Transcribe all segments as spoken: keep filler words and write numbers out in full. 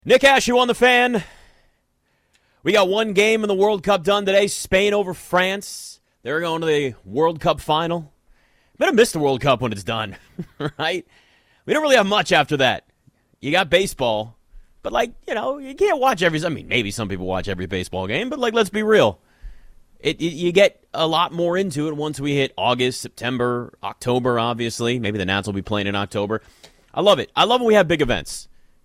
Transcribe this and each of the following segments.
Nick Ashew on the Fan. We got one game in the World Cup done today. Spain over France. They're going to the World Cup final. I'm going to miss the World Cup when it's done, right? We don't really have much after that. You got baseball, but, like, you know, you can't watch every – I mean, maybe some people watch every baseball game, but, like, let's be real. It, it You get a lot more into it once we hit August, September, October, obviously. Maybe the Nats will be playing in October. I love it. I love when we have big events.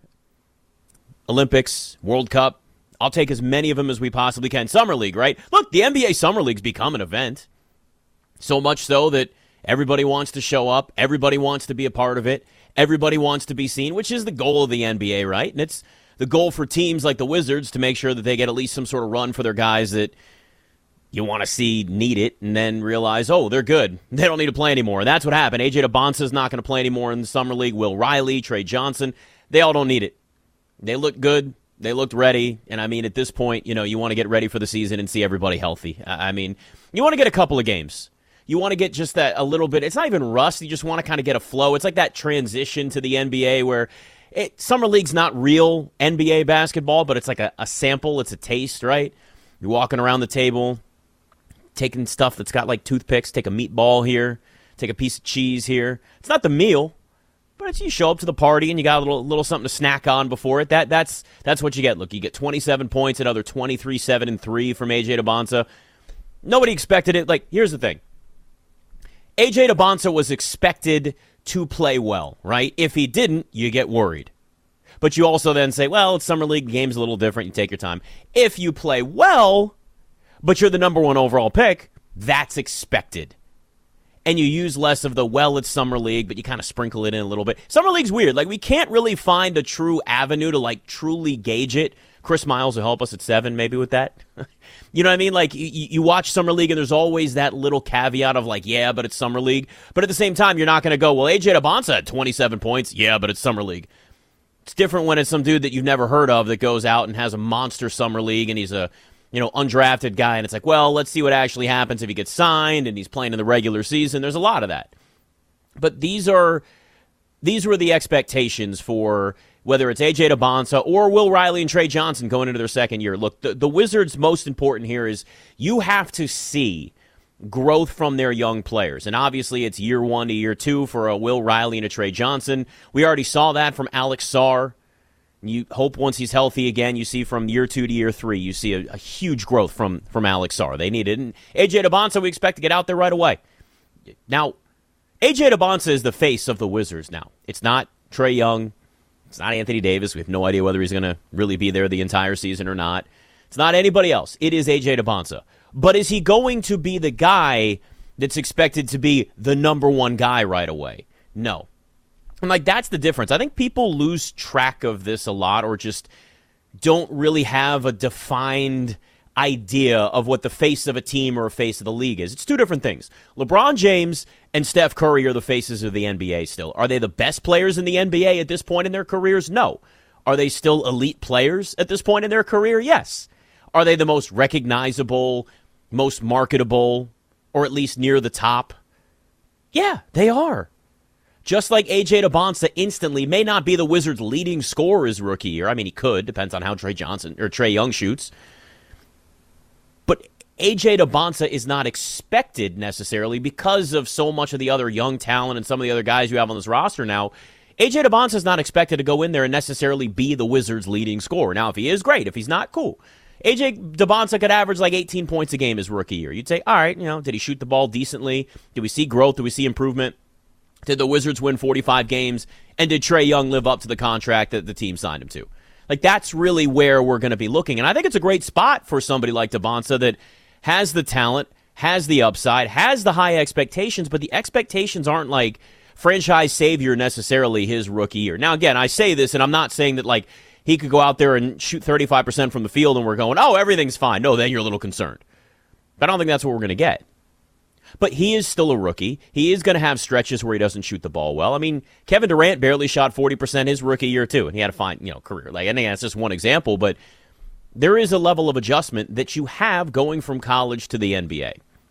Olympics, World Cup. I'll take as many of them as we possibly can. Summer League, right? Look, the N B A Summer League's become an event. So much so that everybody wants to show up. Everybody wants to be a part of it. Everybody wants to be seen, which is the goal of the N B A, right? And it's the goal for teams like the Wizards to make sure that they get at least some sort of run for their guys that you want to see need it and then realize, oh, they're good. They don't need to play anymore. And that's what happened. A J Debonsa's not going to play anymore in the Summer League. Will Riley, Trey Johnson, they all don't need it. They looked good. They looked ready. And, I mean, at this point, you know, you want to get ready for the season and see everybody healthy. I mean, you want to get a couple of games. You want to get just that a little bit. It's not even rust. You just want to kind of get a flow. It's like that transition to the N B A where it, Summer League's not real N B A basketball, but it's like a, a sample. It's a taste, right? You're walking around the table, taking stuff that's got like toothpicks. Take a meatball here. Take a piece of cheese here. It's not the meal. But it's, you show up to the party and you got a little little something to snack on before it. That that's that's what you get. Look, you get twenty-seven points, another twenty-three, seven, and three from A J Debonsa. Nobody expected it. Like, here's the thing. A J Debonsa was expected to play well, right? If he didn't, you get worried. But you also then say, well, it's Summer League, the game's a little different, you take your time. If you play well, but you're the number one overall pick, that's expected. And you use less of the, well, it's Summer League, but you kind of sprinkle it in a little bit. Summer League's weird. Like, we can't really find a true avenue to, like, truly gauge it. Chris Miles will help us at seven, maybe, with that. You know what I mean? Like, you, you watch Summer League, and there's always that little caveat of, like, yeah, but it's Summer League. But at the same time, you're not going to go, well, A J Debonsa had twenty-seven points. Yeah, but it's Summer League. It's different when it's some dude that you've never heard of that goes out and has a monster Summer League, and he's a you know, undrafted guy, and it's like, well, let's see what actually happens if he gets signed and he's playing in the regular season. There's a lot of that. But these are these were the expectations for whether it's A J Debonsa or Will Riley and Trey Johnson going into their second year. Look, the, the Wizards' most important here is you have to see growth from their young players. And obviously it's year one to year two for a Will Riley and a Trey Johnson. We already saw that from Alex Sarr. You hope once he's healthy again, you see from year two to year three, you see a, a huge growth from, from Alex Sarr. They need it. And A J Debonsa, we expect to get out there right away. Now, A J Debonsa is the face of the Wizards now. It's not Trae Young. It's not Anthony Davis. We have no idea whether he's going to really be there the entire season or not. It's not anybody else. It is A J Debonsa. But is he going to be the guy that's expected to be the number one guy right away? No. And, like, that's the difference. I think people lose track of this a lot or just don't really have a defined idea of what the face of a team or a face of the league is. It's two different things. LeBron James and Steph Curry are the faces of the N B A still. Are they the best players in the N B A at this point in their careers? No. Are they still elite players at this point in their career? Yes. Are they the most recognizable, most marketable, or at least near the top? Yeah, they are. Just like A J Debonsa instantly may not be the Wizards' leading scorer his rookie year. I mean, he could. Depends on how Trey Johnson or Trae Young shoots. But A J Debonsa is not expected necessarily because of so much of the other young talent and some of the other guys you have on this roster now. A J Debonsa is not expected to go in there and necessarily be the Wizards' leading scorer. Now, if he is, great. If he's not, cool. A J Debonsa could average like eighteen points a game his rookie year. You'd say, all right, you know, did he shoot the ball decently? Did we see growth? Did we see improvement? Did the Wizards win forty-five games? And did Trae Young live up to the contract that the team signed him to? Like, that's really where we're going to be looking. And I think it's a great spot for somebody like Debonsa that has the talent, has the upside, has the high expectations, but the expectations aren't like franchise savior necessarily his rookie year. Now, again, I say this, and I'm not saying that, like, he could go out there and shoot thirty-five percent from the field and we're going, oh, everything's fine. No, then you're a little concerned. But I don't think that's what we're going to get. But he is still a rookie. He is going to have stretches where he doesn't shoot the ball well. I mean, Kevin Durant barely shot forty percent his rookie year, too, and he had a fine, you know, career. Like, I think that's just one example, but there is a level of adjustment that you have going from college to the N B A.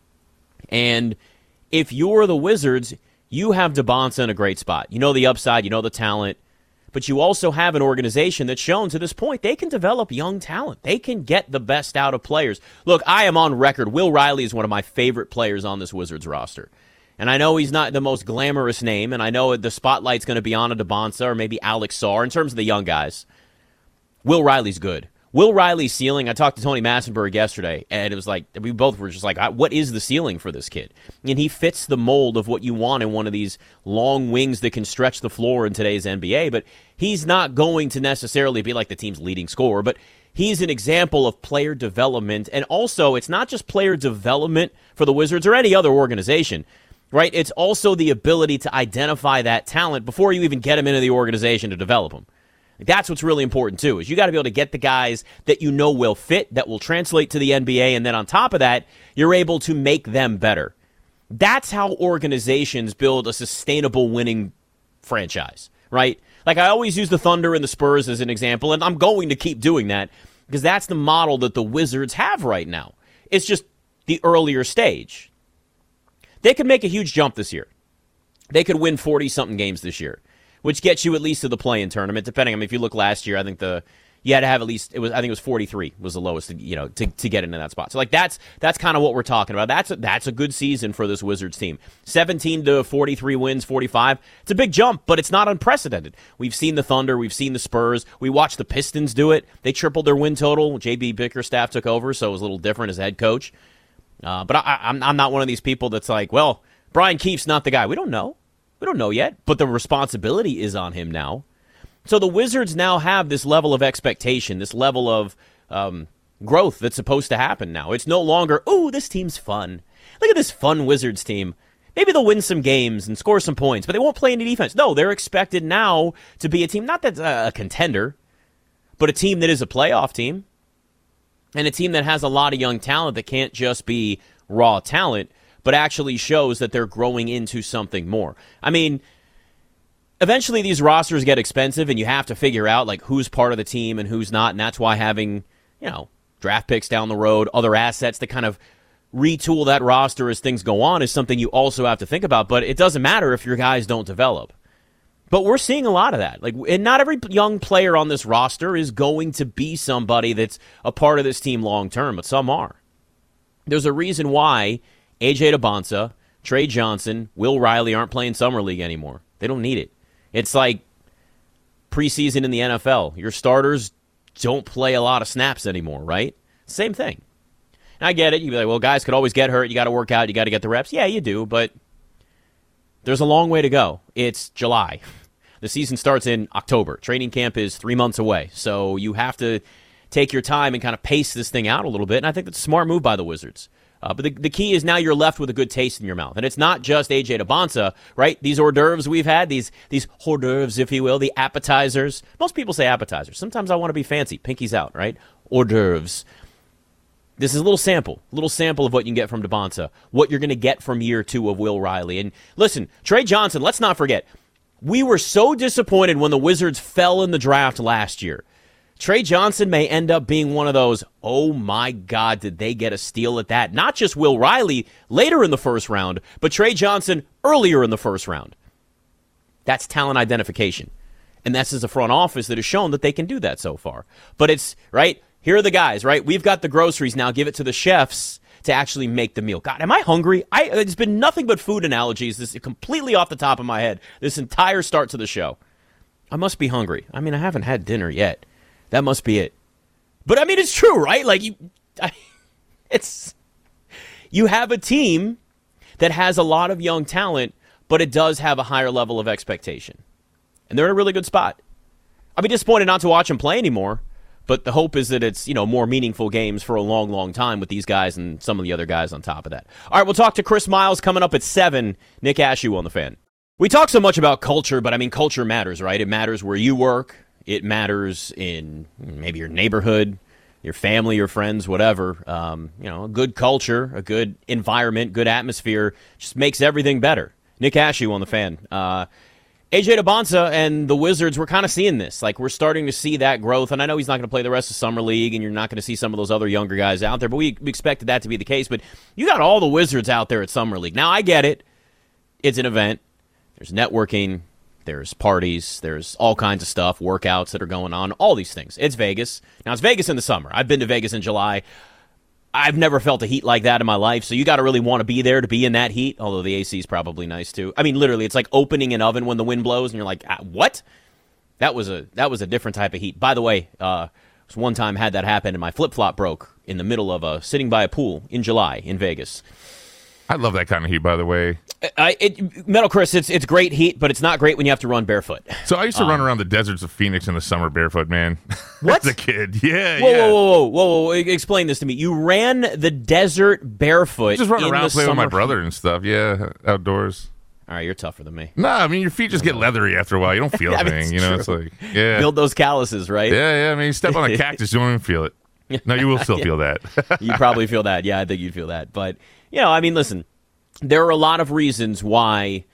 And if you're the Wizards, you have Debonsa in a great spot. You know the upside, you know the talent, but you also have an organization that's shown to this point they can develop young talent. They can get the best out of players. Look, I am on record. Will Riley is one of my favorite players on this Wizards roster. And I know he's not the most glamorous name, and I know the spotlight's going to be on a Bonsa or maybe Alex Sarr in terms of the young guys. Will Riley's good. Will Riley's ceiling, I talked to Tony Massenberg yesterday, and it was like, we both were just like, what is the ceiling for this kid? And he fits the mold of what you want in one of these long wings that can stretch the floor in today's N B A, but he's not going to necessarily be like the team's leading scorer, but he's an example of player development, and also, it's not just player development for the Wizards or any other organization, right? It's also the ability to identify that talent before you even get him into the organization to develop him. That's what's really important, too, is you got to be able to get the guys that you know will fit, that will translate to the N B A, and then on top of that, you're able to make them better. That's how organizations build a sustainable winning franchise, right? Like, I always use the Thunder and the Spurs as an example, and I'm going to keep doing that because that's the model that the Wizards have right now. It's just the earlier stage. They could make a huge jump this year. They could win forty-something games this year, which gets you at least to the play-in tournament, depending. I mean, if you look last year, I think the you had to have at least it was. I think it was forty-three was the lowest, you know, to, to get into that spot. So like that's that's kind of what we're talking about. That's a, that's a good season for this Wizards team. seventeen to forty-three wins, forty-five. It's a big jump, but it's not unprecedented. We've seen the Thunder, we've seen the Spurs. We watched the Pistons do it. They tripled their win total. J B Bickerstaff took over, so it was a little different as head coach. Uh, but I, I'm I'm not one of these people that's like, well, Brian Keefe's not the guy. We don't know. We don't know yet, but the responsibility is on him now. So the Wizards now have this level of expectation, this level of um, growth that's supposed to happen now. It's no longer, oh, this team's fun. Look at this fun Wizards team. Maybe they'll win some games and score some points, but they won't play any defense. No, they're expected now to be a team, not that's a contender, but a team that is a playoff team, and a team that has a lot of young talent that can't just be raw talent, but actually shows that they're growing into something more. I mean, eventually these rosters get expensive, and you have to figure out like who's part of the team and who's not, and that's why having, you know, draft picks down the road, other assets to kind of retool that roster as things go on is something you also have to think about. But it doesn't matter if your guys don't develop. But we're seeing a lot of that. Like, and not every young player on this roster is going to be somebody that's a part of this team long term, but some are. There's a reason why A J Bonsa, Trey Johnson, Will Riley aren't playing Summer League anymore. They don't need it. It's like preseason in the N F L. Your starters don't play a lot of snaps anymore, right? Same thing. And I get it. You'd be like, well, guys could always get hurt. You got to work out. You got to get the reps. Yeah, you do, but there's a long way to go. It's July. The season starts in October. Training camp is three months away. So you have to take your time and kind of pace this thing out a little bit. And I think that's a smart move by the Wizards. Uh, but the, the key is now you're left with a good taste in your mouth. And it's not just A J Bonsa, right? These hors d'oeuvres we've had, these these hors d'oeuvres, if you will, the appetizers. Most people say appetizers. Sometimes I want to be fancy. Pinky's out, right? Hors d'oeuvres. This is a little sample, a little sample of what you can get from Bonsa, what you're going to get from year two of Will Riley. And listen, Trey Johnson, let's not forget, we were so disappointed when the Wizards fell in the draft last year. Trey Johnson may end up being one of those, oh my God, did they get a steal at that? Not just Will Riley later in the first round, but Trey Johnson earlier in the first round. That's talent identification. And that's as a front office that has shown that they can do that so far. But it's, right, here are the guys, right? We've got the groceries now. Give it to the chefs to actually make the meal. God, am I hungry? I, it's been nothing but food analogies. This is completely off the top of my head. This entire start to the show. I must be hungry. I mean, I haven't had dinner yet. That must be it. But I mean, it's true, right? Like you, I, it's you have a team that has a lot of young talent, but it does have a higher level of expectation, and they're in a really good spot. I'd be disappointed not to watch them play anymore, but the hope is that it's, you know, more meaningful games for a long, long time with these guys and some of the other guys on top of that. All right, we'll talk to Chris Miles coming up at seven. Nick Ashew on the Fan. We talk so much about culture, but I mean, culture matters, right? It matters where you work. It matters in maybe your neighborhood, your family, your friends, whatever. Um, you know, a good culture, a good environment, good atmosphere just makes everything better. Nick Ashew on the Fan. Uh, A J Bonsa and the Wizards, we're kind of seeing this. Like, we're starting to see that growth. And I know he's not going to play the rest of Summer League, and you're not going to see some of those other younger guys out there, but we expected that to be the case. But you got all the Wizards out there at Summer League. Now, I get it. It's an event. There's networking. There's parties. There's all kinds of stuff, workouts that are going on, all these things. It's Vegas. Now, it's Vegas in the summer. I've been to Vegas in July. I've never felt a heat like that in my life, so you got to really want to be there to be in that heat, although the A C is probably nice too. I mean, literally, it's like opening an oven when the wind blows, and you're like, ah, what? That was a that was a different type of heat. By the way, uh, one time had that happen, and my flip-flop broke in the middle of a, sitting by a pool in July in Vegas. I love that kind of heat, by the way. I, it, Metal Chris, it's it's great heat, but it's not great when you have to run barefoot. So I used to um, run around the deserts of Phoenix in the summer barefoot, man. What? As a kid. Yeah, whoa, yeah. Whoa, whoa, whoa, whoa, whoa. Explain this to me. You ran the desert barefoot. Just run in around the playing with my summer brother heat. and stuff. Yeah, outdoors. All right, you're tougher than me. Nah, I mean, your feet just get leathery after a while. You don't feel I mean, anything. it's You know, true. it's like, yeah. Build those calluses, right? Yeah, yeah. I mean, you step on a cactus, you don't even feel it. No, you will still feel that. You probably feel that. Yeah, I think you'd feel that. But, you know, I mean, listen, there are a lot of reasons why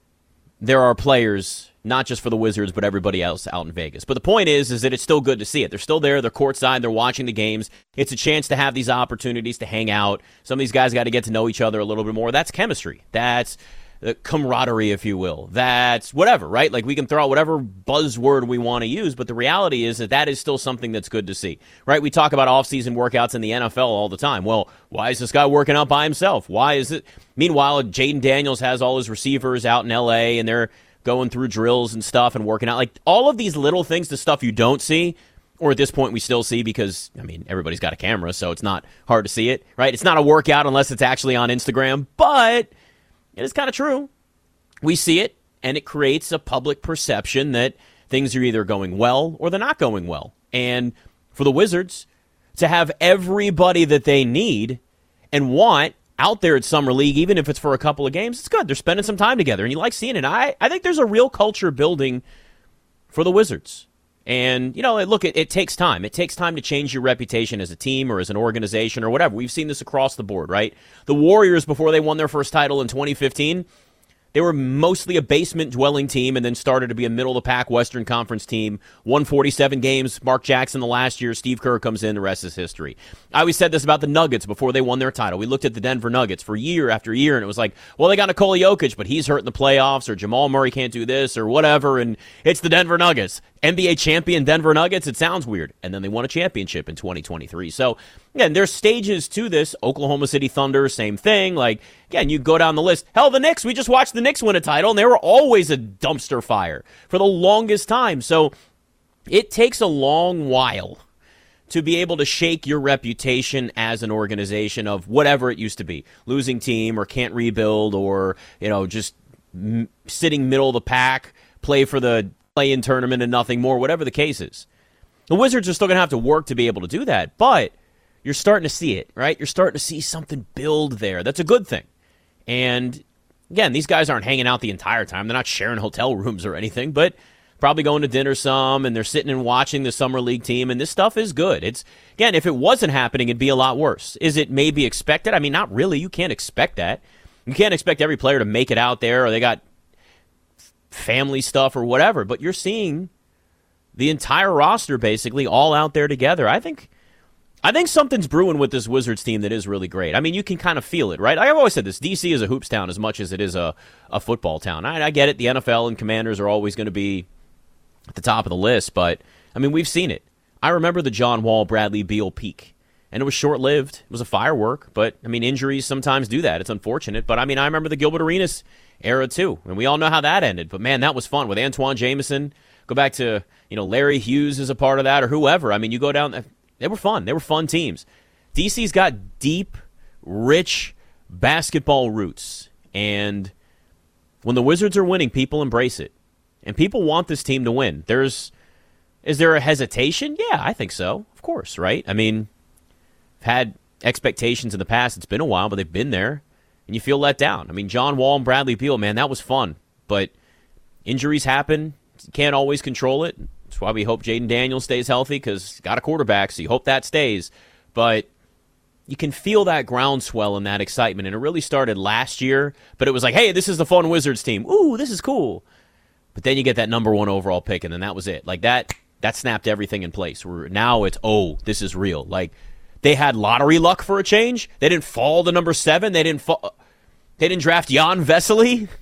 there are players, not just for the Wizards, but everybody else out in Vegas. But the point is, is that it's still good to see it. They're still there. They're courtside. They're watching the games. It's a chance to have these opportunities to hang out. Some of these guys got to get to know each other a little bit more. That's chemistry. That's uh, camaraderie, if you will. That's whatever, right? Like, we can throw out whatever buzzword we want to use, but the reality is that that is still something that's good to see, right? We talk about off-season workouts in the N F L all the time. Well, why is this guy working out by himself? Why is it? Meanwhile, Jaden Daniels has all his receivers out in L A, and they're going through drills and stuff and working out. Like, all of these little things, the stuff you don't see, or at this point we still see because, I mean, everybody's got a camera, so it's not hard to see it, right? It's not a workout unless it's actually on Instagram, but it is kind of true. We see it, and it creates a public perception that things are either going well or they're not going well. And for the Wizards to have everybody that they need and want out there at Summer League, even if it's for a couple of games, it's good. They're spending some time together, and you like seeing it. I, I think there's a real culture building for the Wizards. And, you know, look, it, it takes time. It takes time to change your reputation as a team or as an organization or whatever. We've seen this across the board, right? The Warriors, before they won their first title in twenty fifteen, they were mostly a basement-dwelling team and then started to be a middle-of-the-pack Western Conference team. Won forty-seven games. Mark Jackson the last year. Steve Kerr comes in. The rest is history. I always said this about the Nuggets before they won their title. We looked at the Denver Nuggets for year after year, and it was like, well, they got Nikola Jokic, but he's hurt in the playoffs, or Jamal Murray can't do this, or whatever, and it's the Denver Nuggets. N B A champion Denver Nuggets, it sounds weird. And then they won a championship in twenty twenty-three. So, again, there's stages to this. Oklahoma City Thunder, same thing. Like, again, you go down the list. Hell, the Knicks, we just watched the Knicks win a title, and they were always a dumpster fire for the longest time. So it takes a long while to be able to shake your reputation as an organization of whatever it used to be. Losing team or can't rebuild or, you know, just m- sitting middle of the pack, play for the play-in tournament and nothing more, whatever the case is. The Wizards are still going to have to work to be able to do that, but you're starting to see it, right? You're starting to see something build there. That's a good thing. And, again, these guys aren't hanging out the entire time. They're not sharing hotel rooms or anything, but probably going to dinner some, and they're sitting and watching the Summer League team, and this stuff is good. It's, again, if it wasn't happening, it'd be a lot worse. Is it maybe expected? I mean, not really. You can't expect that. You can't expect every player to make it out there, or they got family stuff or whatever, but you're seeing the entire roster basically all out there together. I think I think something's brewing with this Wizards team that is really great. I mean, you can kind of feel it, right? I've always said this. D C is a hoops town as much as it is a, a football town. I, I get it. The N F L and Commanders are always going to be at the top of the list, but, I mean, we've seen it. I remember the John Wall, Bradley Beal peak, and it was short-lived. It was a firework, but, I mean, injuries sometimes do that. It's unfortunate, but, I mean, I remember the Gilbert Arenas era, too, and we all know how that ended, but, man, that was fun with Antoine Jameson. Go back to, you know, Larry Hughes is a part of that, or whoever. I mean, you go down, they were fun. They were fun teams. D C's got deep, rich basketball roots, and when the Wizards are winning, people embrace it. And people want this team to win. There's, is there a hesitation? Yeah, I think so. Of course, right? I mean, I've had expectations in the past. It's been a while, but they've been there. And you feel let down. I mean, John Wall and Bradley Beal, man, that was fun. But injuries happen. You can't always control it. That's why we hope Jaden Daniels stays healthy, because he's got a quarterback, so you hope that stays. But you can feel that groundswell and that excitement. And it really started last year. But it was like, hey, this is the fun Wizards team. Ooh, this is cool. But then you get that number one overall pick, and then that was it. Like, that that snapped everything in place. Where now it's, oh, this is real. Like, they had lottery luck for a change. They didn't fall to number seven. They didn't fall, they didn't draft Jan Vesely.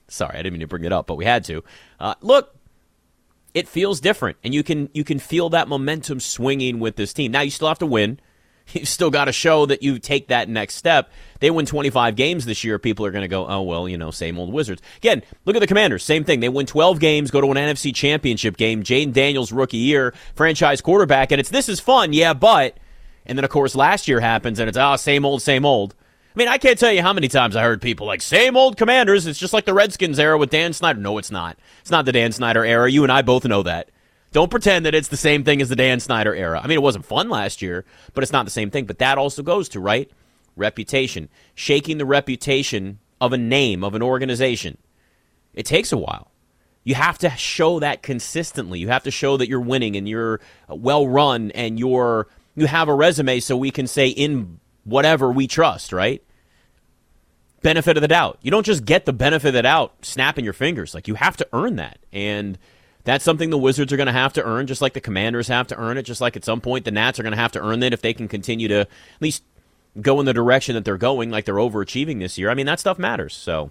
Sorry, I didn't mean to bring it up, but we had to. Uh, look, it feels different, and you can you can feel that momentum swinging with this team. Now, you still have to win. You still got to show that you take that next step. They win twenty-five games this year. People are going to go, oh, well, you know, same old Wizards. Again, look at the Commanders. Same thing. They win twelve games, go to an N F C championship game. Jaden Daniels, rookie year, franchise quarterback. And it's, this is fun, yeah, but. And then, of course, last year happens, and it's, oh, same old, same old. I mean, I can't tell you how many times I heard people like, same old Commanders. It's just like the Redskins era with Dan Snyder. No, it's not. It's not the Dan Snyder era. You and I both know that. Don't pretend that it's the same thing as the Dan Snyder era. I mean, it wasn't fun last year, but it's not the same thing. But that also goes to, right, reputation. Shaking the reputation of a name, of an organization. It takes a while. You have to show that consistently. You have to show that you're winning and you're well-run and you're you have a resume so we can say in whatever we trust, right? Benefit of the doubt. You don't just get the benefit of the doubt snapping your fingers. Like, you have to earn that. And that's something the Wizards are going to have to earn, just like the Commanders have to earn it, just like at some point the Nats are going to have to earn it if they can continue to at least go in the direction that they're going, like they're overachieving this year. I mean, that stuff matters. So,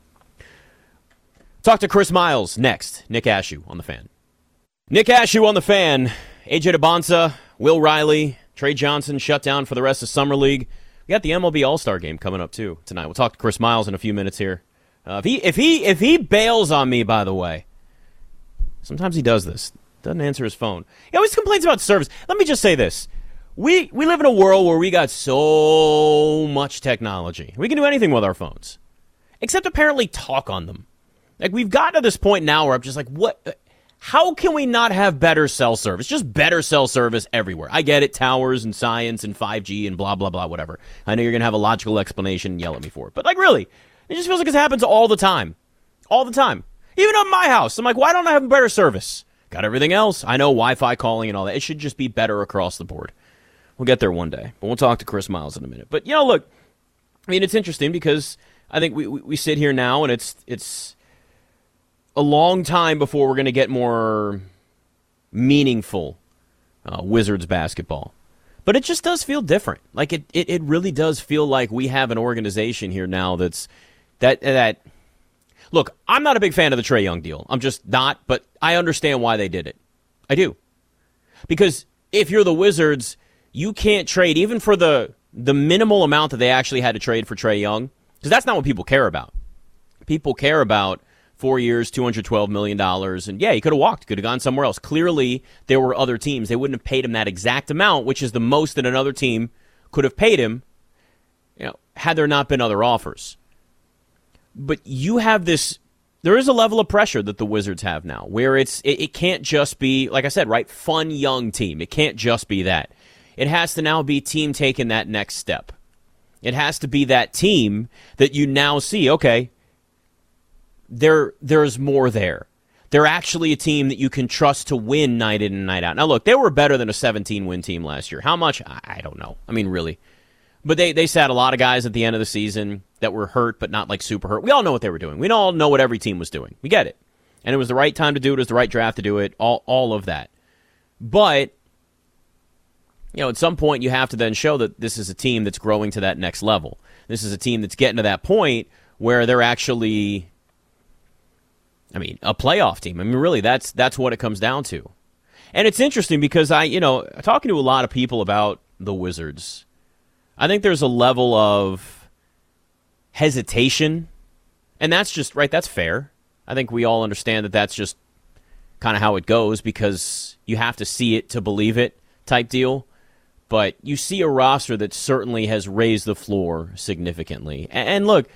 talk to Chris Miles next. Nick Ashew on The Fan. Nick Ashew on The Fan. A J DeBonsa, Will Riley, Trey Johnson shut down for the rest of Summer League. We got the M L B All-Star Game coming up, too, tonight. We'll talk to Chris Miles in a few minutes here. Uh, if he if he if he bails on me, by the way, sometimes he does this. Doesn't answer his phone. He always complains about service. Let me just say this. We we live in a world where we got so much technology. We can do anything with our phones, except apparently talk on them. Like, we've gotten to this point now where I'm just like, what? How can we not have better cell service? Just better cell service everywhere. I get it, towers and science and five G and blah, blah, blah, whatever. I know you're going to have a logical explanation and yell at me for it. But, like, really, it just feels like this happens all the time. All the time. Even at my house. I'm like, why don't I have better service? Got everything else. I know Wi-Fi calling and all that. It should just be better across the board. We'll get there one day. But we'll talk to Chris Miles in a minute. But, you know, look, I mean, it's interesting because I think we, we, we sit here now and it's it's a long time before we're going to get more meaningful uh, Wizards basketball. But it just does feel different. Like, it, it, it really does feel like we have an organization here now that's that that. Look, I'm not a big fan of the Trae Young deal. I'm just not, but I understand why they did it. I do. Because if you're the Wizards, you can't trade, even for the the minimal amount that they actually had to trade for Trae Young, because that's not what people care about. People care about four years, two hundred twelve million dollars, and yeah, he could have walked, could have gone somewhere else. Clearly, there were other teams. They wouldn't have paid him that exact amount, which is the most that another team could have paid him, you know, had there not been other offers. But you have this, there is a level of pressure that the Wizards have now, where it's it, it can't just be, like I said, right, fun young team. It can't just be that. It has to now be team taking that next step. It has to be that team that you now see, okay, there there's more there. They're actually a team that you can trust to win night in and night out. Now, look, they were better than a seventeen-win team last year. How much? I don't know. I mean, really. But they, they sat a lot of guys at the end of the season that were hurt, but not like super hurt. We all know what they were doing. We all know what every team was doing. We get it. And it was the right time to do it. It was the right draft to do it. All all of that. But, you know, at some point you have to then show that this is a team that's growing to that next level. This is a team that's getting to that point where they're actually, I mean, a playoff team. I mean, really, that's that's what it comes down to. And it's interesting because I, you know, talking to a lot of people about the Wizards, I think there's a level of hesitation, and that's just, right, that's fair. I think we all understand that that's just kind of how it goes because you have to see it to believe it type deal. But you see a roster that certainly has raised the floor significantly. And look,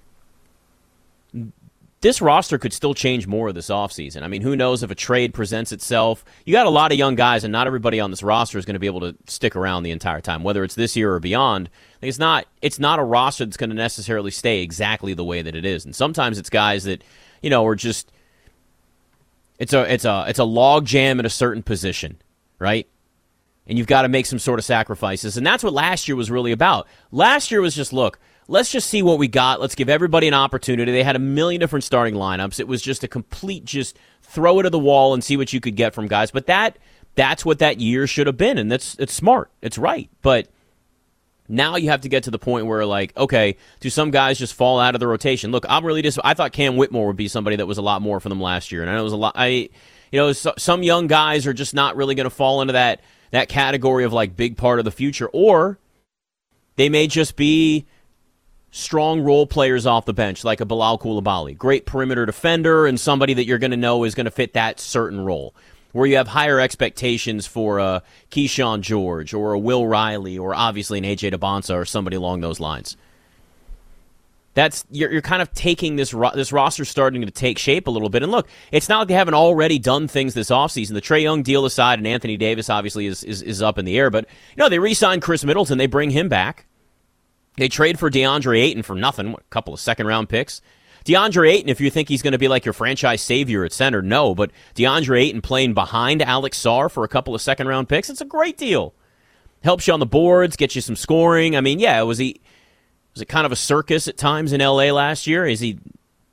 this roster could still change more this offseason. I mean, who knows if a trade presents itself. You got a lot of young guys, and not everybody on this roster is going to be able to stick around the entire time, whether it's this year or beyond. It's not it's not a roster that's going to necessarily stay exactly the way that it is. And sometimes it's guys that, you know, are just it's a it's a it's a log jam in a certain position, right? And you've got to make some sort of sacrifices. And that's what last year was really about. Last year was just, look, let's just see what we got. Let's give everybody an opportunity. They had a million different starting lineups. It was just a complete just throw it at the wall and see what you could get from guys. But that that's what that year should have been, and that's it's smart. It's right. But Now you have to get to the point where, like, okay, do some guys just fall out of the rotation? Look, I'm really dis- I thought Cam Whitmore would be somebody that was a lot more for them last year, and I know it was a lot. I, you know, so, some young guys are just not really going to fall into that that category of like big part of the future, or they may just be strong role players off the bench, like a Bilal Coulibaly, great perimeter defender, and somebody that you're going to know is going to fit that certain role. Where you have higher expectations for a Keyshawn George or a Will Riley or obviously an A J Debonsa or somebody along those lines. That's you're, you're kind of taking this ro- this roster starting to take shape a little bit. And look, it's not like they haven't already done things this offseason. The Trae Young deal aside, and Anthony Davis obviously is, is, is up in the air. But, you know, they re-signed Chris Middleton. They bring him back. They trade for DeAndre Ayton for nothing, what, a couple of second-round picks. DeAndre Ayton, if you think he's going to be like your franchise savior at center, no. But DeAndre Ayton playing behind Alex Sarr for a couple of second-round picks, it's a great deal. Helps you on the boards, gets you some scoring. I mean, yeah, was he was it kind of a circus at times in L A last year? Is he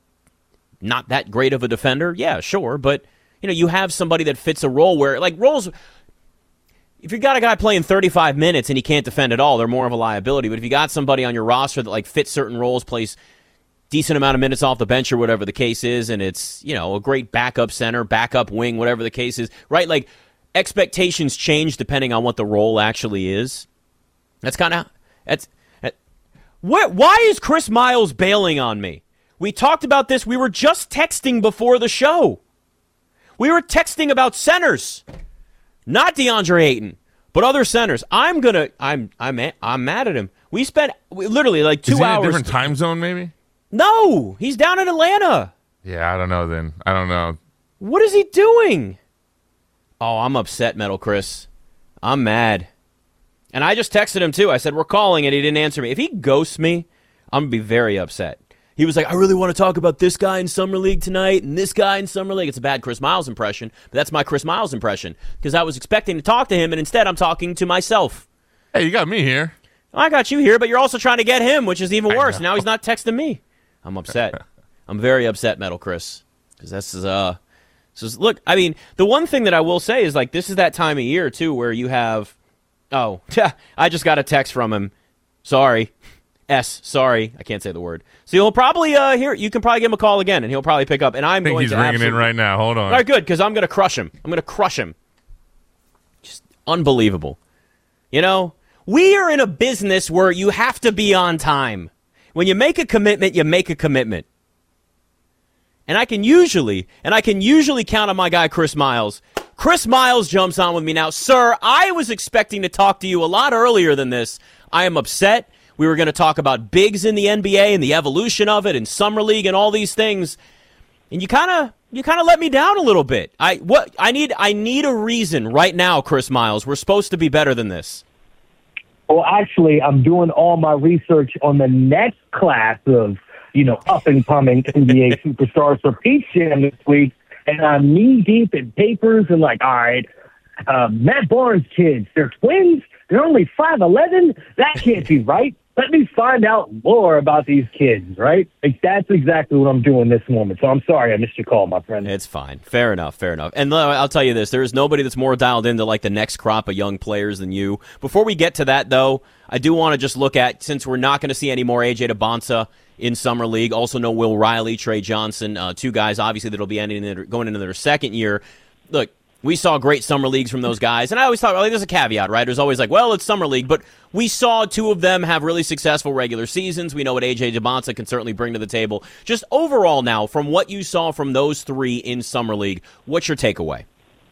not that great of a defender? Yeah, sure. But, you know, you have somebody that fits a role where, like, roles, if you got a guy playing thirty-five minutes and he can't defend at all, they're more of a liability. But if you got somebody on your roster that, like, fits certain roles, plays decent amount of minutes off the bench or whatever the case is, and it's, you know, a great backup center, backup wing, whatever the case is, right? Like, expectations change depending on what the role actually is. That's kind of, that's, that, what, why is Chris Miles bailing on me? We talked about this. We were just texting before the show. We were texting about centers, not DeAndre Ayton, but other centers. I'm going to, I'm, I'm, I'm mad at him. We spent we, literally like two is he hours. in a different time zone, maybe? No, he's down in Atlanta. Yeah, I don't know then. I don't know. What is he doing? Oh, I'm upset, Metal Chris. I'm mad. And I just texted him, too. I said, we're calling, and he didn't answer me. If he ghosts me, I'm going to be very upset. He was like, I really want to talk about this guy in Summer League tonight and this guy in Summer League. It's a bad Chris Miles impression, but that's my Chris Miles impression because I was expecting to talk to him, and instead I'm talking to myself. Hey, you got me here. I got you here, but you're also trying to get him, which is even worse. Now he's not texting me. I'm upset. I'm very upset, Metal Chris, because this is uh, this is look. I mean, the one thing that I will say is like this is that time of year too where you have. Oh, I just got a text from him. Sorry, S. Sorry, I can't say the word. So you'll probably uh hear. You can probably give him a call again, and he'll probably pick up. And I'm I think going he's to ringing absolutely, in right now. Hold on. All right, good, because I'm going to crush him. I'm going to crush him. Just unbelievable. You know, we are in a business where you have to be on time. When you make a commitment, you make a commitment. And I can usually, and I can usually count on my guy, Chris Miles. Chris Miles jumps on with me now. Sir, I was expecting to talk to you a lot earlier than this. I am upset. We were going to talk about bigs in the N B A and the evolution of it and Summer League and all these things. And you kind of you kind of let me down a little bit. I what I need I need a reason right now, Chris Miles. We're supposed to be better than this. Well, actually, I'm doing all my research on the next class of, you know, up-and-coming N B A superstars for Peach Jam this week, and I'm knee-deep in papers and like, all right, uh, Matt Barnes' kids, they're twins, they're only five eleven? That can't be right. Let me find out more about these kids, right? Like, that's exactly what I'm doing this moment. So I'm sorry I missed your call, my friend. It's fine. Fair enough, fair enough. And I'll tell you this, there is nobody that's more dialed into like the next crop of young players than you. Before we get to that, though, I do want to just look at, since we're not going to see any more A J Debonsa in Summer League, also no Will Riley, Trae Johnson, uh, two guys, obviously, that'll be ending their, going into their second year. Look, we saw great Summer Leagues from those guys, and I always thought, well, there's a caveat, right? There's always like, well, it's Summer League, but we saw two of them have really successful regular seasons. We know what A J Debonsa can certainly bring to the table. Just overall now, from what you saw from those three in Summer League, what's your takeaway?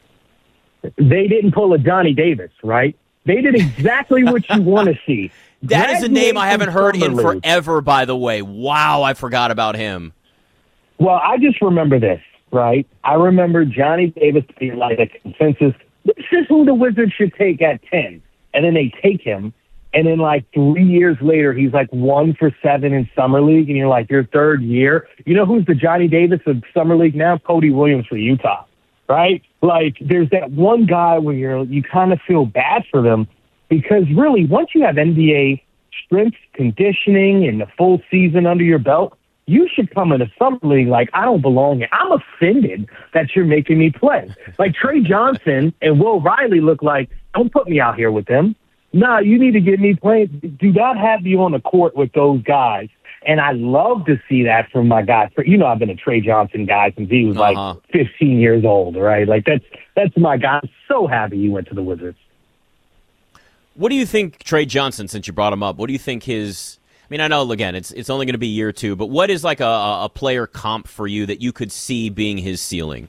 They didn't pull a Johnny Davis, right? They did exactly what you want to see. That is a name I haven't heard in Summer League. forever, by the way. Wow, I forgot about him. Well, I just remember this, right? I remember Johnny Davis being like a consensus, this is who the Wizards should take at ten. And then they take him, and then like three years later, he's like one for seven in Summer League, and you're like, your third year? You know who's the Johnny Davis of Summer League now? Cody Williams for Utah, right? Like, there's that one guy where you're, you kind of feel bad for them, because really, once you have N B A strength, conditioning, and the full season under your belt, you should come into Summer League like, I don't belong here. I'm offended that you're making me play. Like Trae Johnson and Will Riley look like, don't put me out here with them. nah, you need to get me playing. Do not have you on the court with those guys. And I love to see that from my guy. You know, I've been a Trey Johnson guy since he was uh-huh. like fifteen years old, right? Like, that's that's my guy. I'm so happy he went to the Wizards. What do you think, Trey Johnson, since you brought him up, what do you think his – I mean, I know, again, it's it's only going to be year two, but what is like a, a player comp for you that you could see being his ceiling?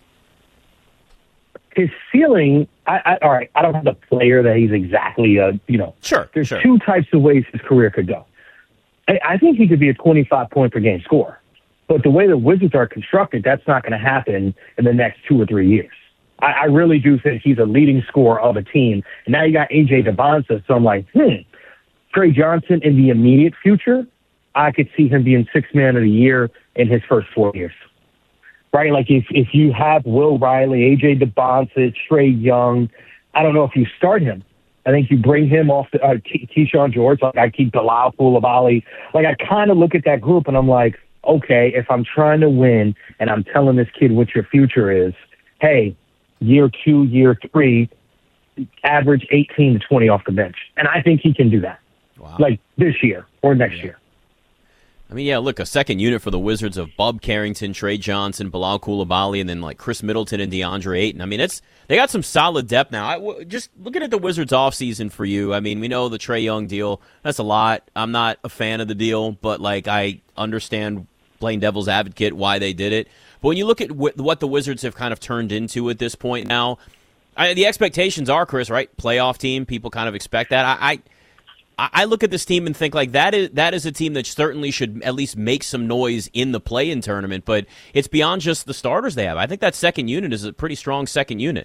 His ceiling, I, I, all right, I don't have the player that he's exactly, a, you know. Sure, There's sure. two types of ways his career could go. I, I think he could be a twenty-five point per game scorer. But the way the Wizards are constructed, that's not going to happen in the next two or three years. I, I really do think he's a leading scorer of a team. And now you got A J DeBonsa, so I'm like, hmm, Trey Johnson in the immediate future, I could see him being sixth man of the year in his first four years. Right? Like if, if you have Will Riley, A J DeBonsa, Trey Young, I don't know if you start him. I think you bring him off the uh, Keyshawn George. Like I keep Bilal Coulibaly. Like I kind of look at that group and I'm like, okay, if I'm trying to win and I'm telling this kid what your future is, hey, year two, year three, average eighteen to twenty off the bench. And I think he can do that. Wow. Like this year or next yeah. year. I mean, yeah, look, a second unit for the Wizards of Bub Carrington, Trey Johnson, Bilal Coulibaly, and then like Chris Middleton and DeAndre Ayton. I mean, it's they got some solid depth now. I, w- just looking at the Wizards offseason for you, I mean, we know the Trey Young deal. That's a lot. I'm not a fan of the deal, but like I understand playing devil's advocate why they did it. But when you look at w- what the Wizards have kind of turned into at this point now, I, the expectations are, Chris, right? Playoff team. People kind of expect that. I, I I look at this team and think like that is that is a team that certainly should at least make some noise in the play-in tournament, but it's beyond just the starters they have. I think that second unit is a pretty strong second unit.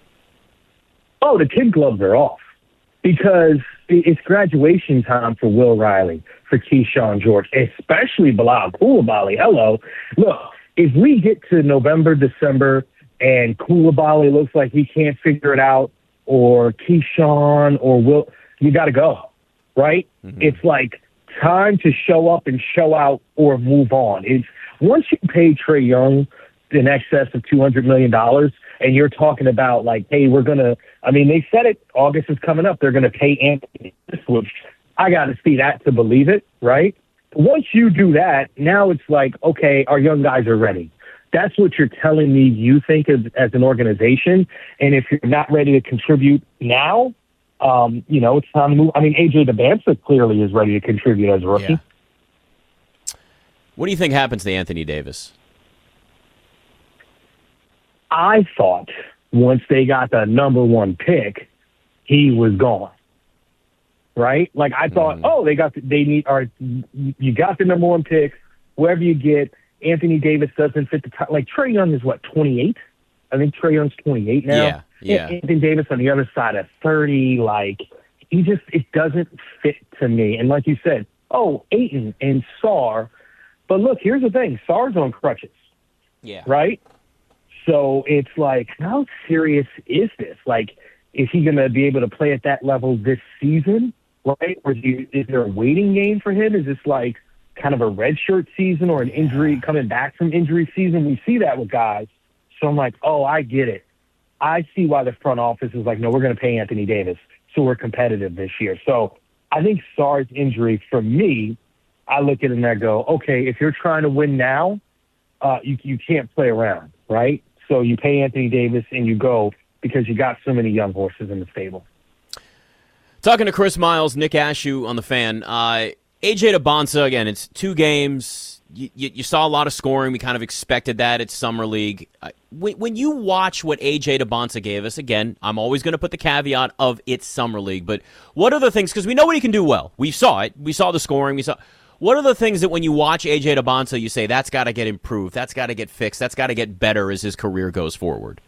Oh, the kid gloves are off because it's graduation time for Will Riley, for Keyshawn George, especially Bilal Coulibaly. Hello. Look, if we get to November, December, and Coulibaly looks like he can't figure it out, or Keyshawn or Will, you got to go. Right? Mm-hmm. It's like time to show up and show out or move on. It's once you pay Trey Young in excess of two hundred million dollars and you're talking about like, hey, we're going to, I mean, they said it, August is coming up. They're going to pay Anthony, which I got to see that to believe it. Right? Once you do that, now it's like, okay, our young guys are ready. That's what you're telling me you think as, as an organization. And if you're not ready to contribute now, Um, you know, it's time to move. I mean, A J DeBonsa clearly is ready to contribute as a rookie. Yeah. What do you think happens to Anthony Davis? I thought once they got the number one pick, he was gone. Right? Like I thought, mm. oh, they got the, they need. Or you got the number one pick. Whoever you get, Anthony Davis doesn't fit the time. Like Trey Young is what, twenty-eight? I think Trey Young's twenty-eight now. Yeah. Yeah. Anthony Davis on the other side of thirty, like, he just, it doesn't fit to me. And like you said, oh, Ayton and Sarr. But look, here's the thing. Sarr's on crutches. Yeah. Right? So it's like, how serious is this? Like, is he going to be able to play at that level this season? Right? Or is, he, is there a waiting game for him? Is this like kind of a redshirt season or an injury, coming back from injury season? We see that with guys. So I'm like, oh, I get it. I see why the front office is like, no, we're going to pay Anthony Davis, so we're competitive this year. So I think Sarr's injury, for me, I look at it and I go, okay, if you're trying to win now, uh, you you can't play around, right? So you pay Anthony Davis and you go because you got so many young horses in the stable. Talking to Chris Miles, Nick Ashew on the Fan. Uh, A J DeBonsa, again, it's two games. You, you, you saw a lot of scoring. We kind of expected that at Summer League. Uh, when, when you watch what A J DeBonsa gave us, again, I'm always going to put the caveat of it's Summer League, but what are the things, because we know what he can do well. We saw it. We saw the scoring. We saw. What are the things that when you watch A J DeBonsa, you say, that's got to get improved, that's got to get fixed, that's got to get better as his career goes forward?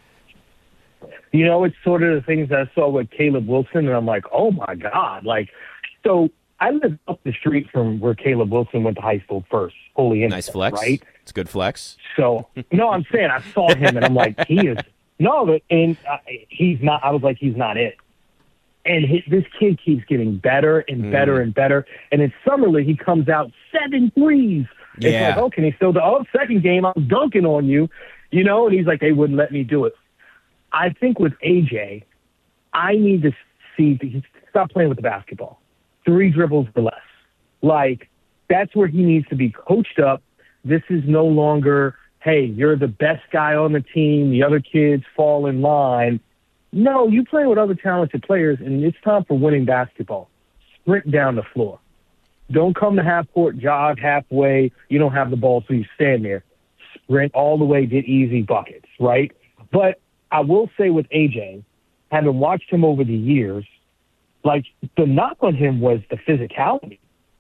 You know, it's sort of the things I saw with Caleb Wilson, and I'm like, oh, my God. Like, so I live up the street from where Caleb Wilson went to high school first. Fully in nice flex, right? It's a good flex. So no, I'm saying I saw him and I'm like, he is no, and uh, he's not. I was like, he's not it. And his, this kid keeps getting better and better mm. and better. And in Summer League, he comes out seven threes. Yeah. It's like, oh, can he still do? Oh, second game, I'm dunking on you, you know. And he's like, they wouldn't let me do it. I think with A J, I need to see he stop playing with the basketball. Three dribbles or less. Like, that's where he needs to be coached up. This is no longer, hey, you're the best guy on the team. The other kids fall in line. No, you play with other talented players, and it's time for winning basketball. Sprint down the floor. Don't come to half court, jog halfway. You don't have the ball, so you stand there. Sprint all the way, get easy buckets, right? But I will say with A J, having watched him over the years, like, the knock on him was the physicality.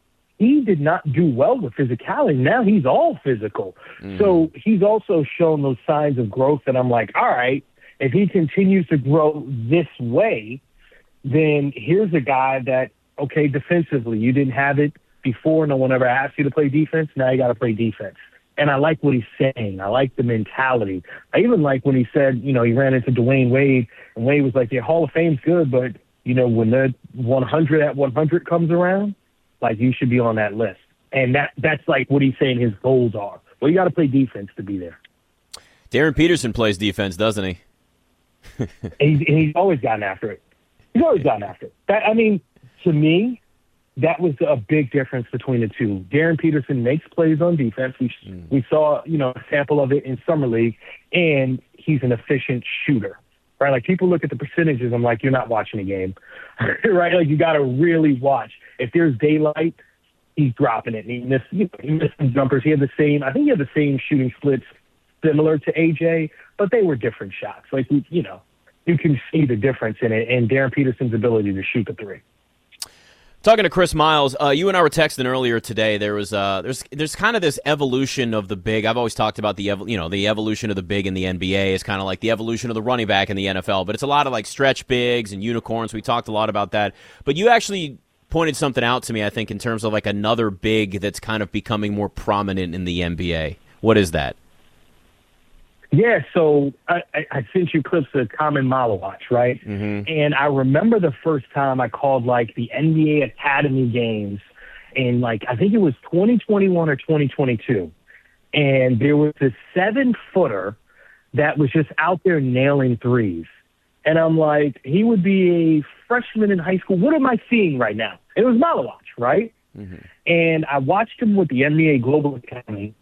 He did not do well with physicality. Now he's all physical. Mm. So he's also shown those signs of growth that I'm like, all right, if he continues to grow this way, then here's a guy that, okay, defensively, you didn't have it before. No one ever asked you to play defense. Now you got to play defense. And I like what he's saying. I like the mentality. I even like when he said, you know, he ran into Dwayne Wade, and Wade was like, yeah, Hall of Fame's good, but, you know, when the one hundred at one hundred comes around, like, you should be on that list. And that that's like what he's saying his goals are. Well, you got to play defense to be there. Darren Peterson plays defense, doesn't he? and, he's, and he's always gotten after it. He's always gotten after it. That, I mean, to me, that was a big difference between the two. Darren Peterson makes plays on defense. We mm. we saw, you know, a sample of it in Summer League, and he's an efficient shooter, right? Like, people look at the percentages, I'm like, you're not watching a game, right? Like, you got to really watch. If there's daylight, he's dropping it. And he missed, you know, he missed some jumpers. He had the same, I think he had the same shooting splits similar to A J, but they were different shots. Like, you know, you can see the difference in it, and Darren Peterson's ability to shoot the three. Talking to Chris Miles, uh, you and I were texting earlier today. There was uh, there's there's kind of this evolution of the big. I've always talked about the ev- you know the evolution of the big in the N B A is kind of like the evolution of the running back in the N F L. But it's a lot of like stretch bigs and unicorns. We talked a lot about that. But you actually pointed something out to me, I think, in terms of like another big that's kind of becoming more prominent in the N B A. What is that? Yeah, so I, I, I sent you clips of Common Malawach, right? Mm-hmm. And I remember the first time I called, like, the N B A Academy games in, like, I think it was twenty twenty-one or twenty twenty-two. And there was this seven-footer that was just out there nailing threes. And I'm like, he would be a freshman in high school. What am I seeing right now? It was Malawach, right? Mm-hmm. And I watched him with the N B A Global Academy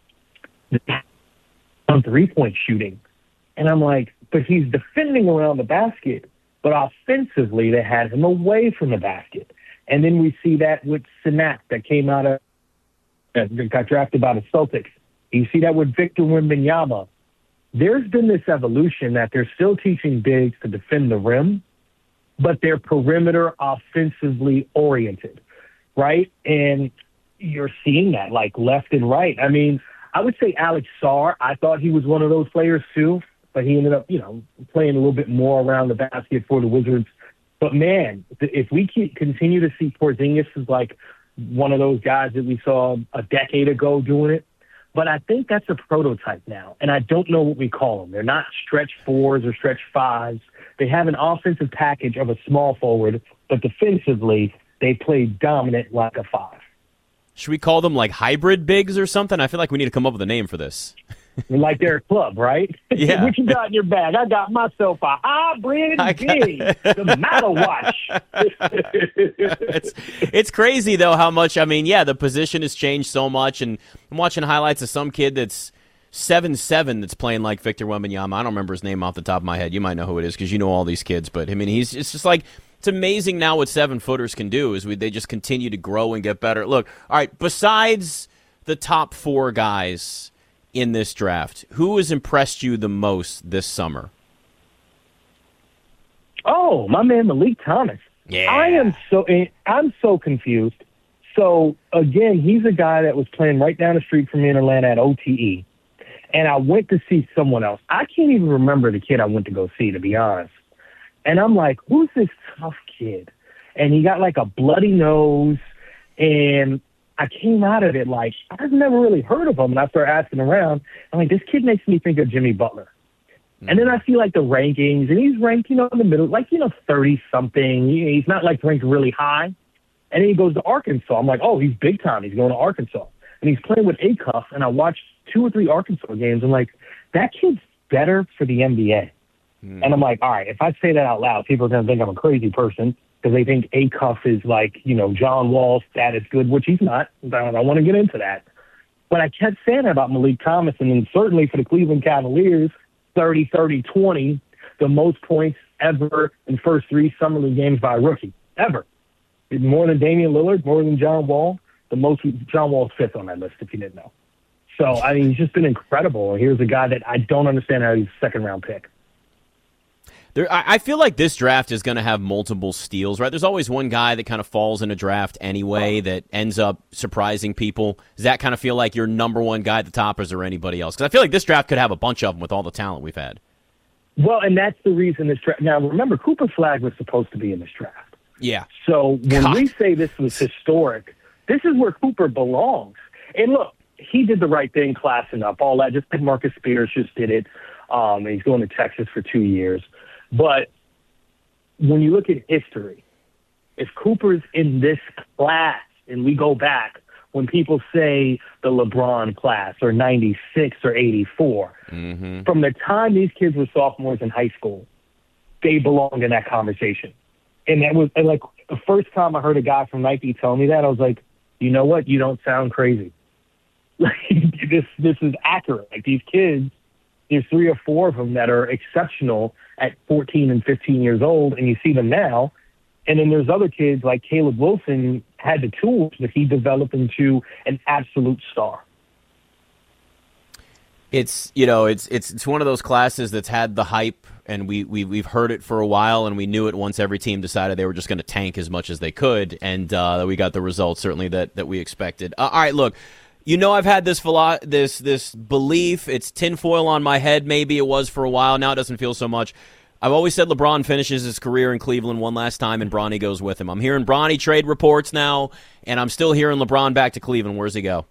on three-point shooting. And I'm like, but he's defending around the basket, but offensively they had him away from the basket. And then we see that with Sinak that came out of, that got drafted by the Celtics. You see that with Victor Wembanyama. There's been this evolution that they're still teaching bigs to defend the rim, but they're perimeter offensively oriented, right? And you're seeing that, like, left and right. I mean, I would say Alex Sarr, I thought he was one of those players too, but he ended up, you know, playing a little bit more around the basket for the Wizards. But, man, if we keep, continue to see Porzingis as like one of those guys that we saw a decade ago doing it, but I think that's a prototype now, and I don't know what we call them. They're not stretch fours or stretch fives. They have an offensive package of a small forward, but defensively they play dominant like a five. Should we call them like hybrid bigs or something? I feel like we need to come up with a name for this. Like their club, right? Yeah. What you got in your bag? I got myself a hybrid big, the Malawach. it's, it's crazy, though, how much, I mean, yeah, the position has changed so much. And I'm watching highlights of some kid that's seven seven that's playing like Victor Wembanyama. I don't remember his name off the top of my head. You might know who it is because you know all these kids. But, I mean, he's it's just like, it's amazing now what seven-footers can do is we, they just continue to grow and get better. Look, all right, besides the top four guys in this draft, who has impressed you the most this summer? Oh, my man Malik Thomas. Yeah. I am so I'm so confused. So, again, he's a guy that was playing right down the street from me in Atlanta at O T E. And I went to see someone else. I can't even remember the kid I went to go see, to be honest. And I'm like, who's this tough kid? And he got like a bloody nose. And I came out of it like, I've never really heard of him. And I started asking around. I'm like, this kid makes me think of Jimmy Butler. Mm-hmm. And then I see like the rankings. And he's ranked, you know, in the middle, like, you know, thirty-something. He's not like ranked really high. And then he goes to Arkansas. I'm like, oh, he's big time. He's going to Arkansas. And he's playing with Acuff. And I watched two or three Arkansas games. I'm like, that kid's better for the N B A. Hmm. And I'm like, all right, if I say that out loud, people are going to think I'm a crazy person because they think Acuff is like, you know, John Wall status good, which he's not. I don't, I want to get into that. But I kept saying that about Malik Thomas, and then certainly for the Cleveland Cavaliers, thirty, thirty, twenty, the most points ever in first three Summer League games by a rookie, ever. More than Damian Lillard, more than John Wall. The most, John Wall's fifth on that list, if you didn't know. So, I mean, he's just been incredible. Here's a guy that I don't understand how he's a second-round pick. There, I feel like this draft is going to have multiple steals, right? There's always one guy that kind of falls in a draft anyway that ends up surprising people. Does that kind of feel like your number one guy at the top, or is there anybody else? Because I feel like this draft could have a bunch of them with all the talent we've had. Well, and that's the reason this draft. Now, remember, Cooper Flagg was supposed to be in this draft. Yeah. So when God. we say this was historic, this is where Cooper belongs. And look, he did the right thing, classing up, all that. Just like Marcus Spears just did it. Um, and he's going to Texas for two years. But when you look at history, if Cooper's in this class, and we go back, when people say the LeBron class or ninety-six or eighty-four, mm-hmm. from the time these kids were sophomores in high school, they belonged in that conversation. And that was and like the first time I heard a guy from Nike tell me that, I was like, you know what? You don't sound crazy. Like this, this is accurate. Like these kids, there's three or four of them that are exceptional at fourteen and fifteen years old, and you see them now. And then there's other kids like Caleb Wilson had the tools that he developed into an absolute star. It's, you know, it's it's it's one of those classes that's had the hype, and we, we, we've heard it for a while, and we knew it once every team decided they were just going to tank as much as they could, and uh, we got the results, certainly, that, that we expected. Uh, all right, look. You know, I've had this philo- this this belief. It's tinfoil on my head. Maybe it was for a while. Now it doesn't feel so much. I've always said LeBron finishes his career in Cleveland one last time, and Bronny goes with him. I'm hearing Bronny trade reports now, and I'm still hearing LeBron back to Cleveland. Where's he go?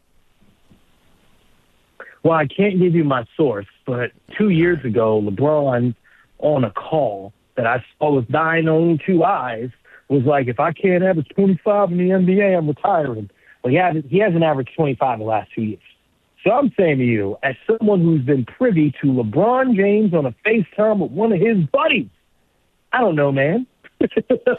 Well, I can't give you my source, but two years ago, LeBron, on a call that I saw with thine own two eyes, was like, if I can't average twenty-five in the N B A, I'm retiring. Well, he hasn't, he hasn't averaged twenty-five in the last two years. So I'm saying to you, as someone who's been privy to LeBron James on a FaceTime with one of his buddies, I don't know, man. like,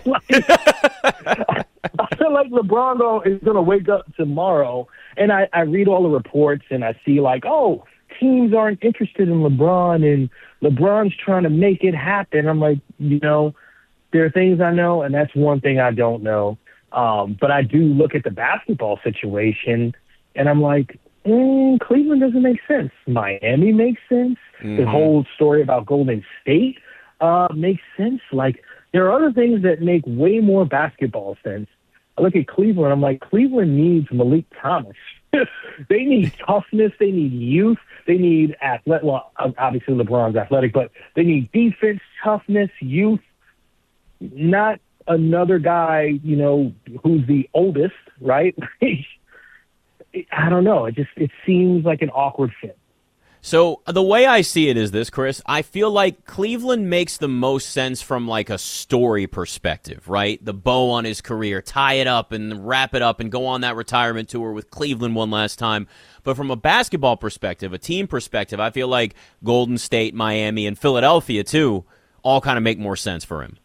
I feel like LeBron is going to wake up tomorrow, and I, I read all the reports, and I see like, oh, teams aren't interested in LeBron, and LeBron's trying to make it happen. I'm like, you know, there are things I know, and that's one thing I don't know. Um, but I do look at the basketball situation, and I'm like, mm, Cleveland doesn't make sense. Miami makes sense. Mm-hmm. The whole story about Golden State uh, makes sense. Like, there are other things that make way more basketball sense. I look at Cleveland, I'm like, Cleveland needs Malik Thomas. They need toughness. They need youth. They need athletic. Well, obviously LeBron's athletic, but they need defense, toughness, youth, not another guy, you know, who's the oldest, right? I don't know. It just it seems like an awkward fit. So the way I see it is this, Chris. I feel like Cleveland makes the most sense from like a story perspective, right? The bow on his career, tie it up and wrap it up and go on that retirement tour with Cleveland one last time. But from a basketball perspective, a team perspective, I feel like Golden State, Miami, and Philadelphia, too, all kind of make more sense for him.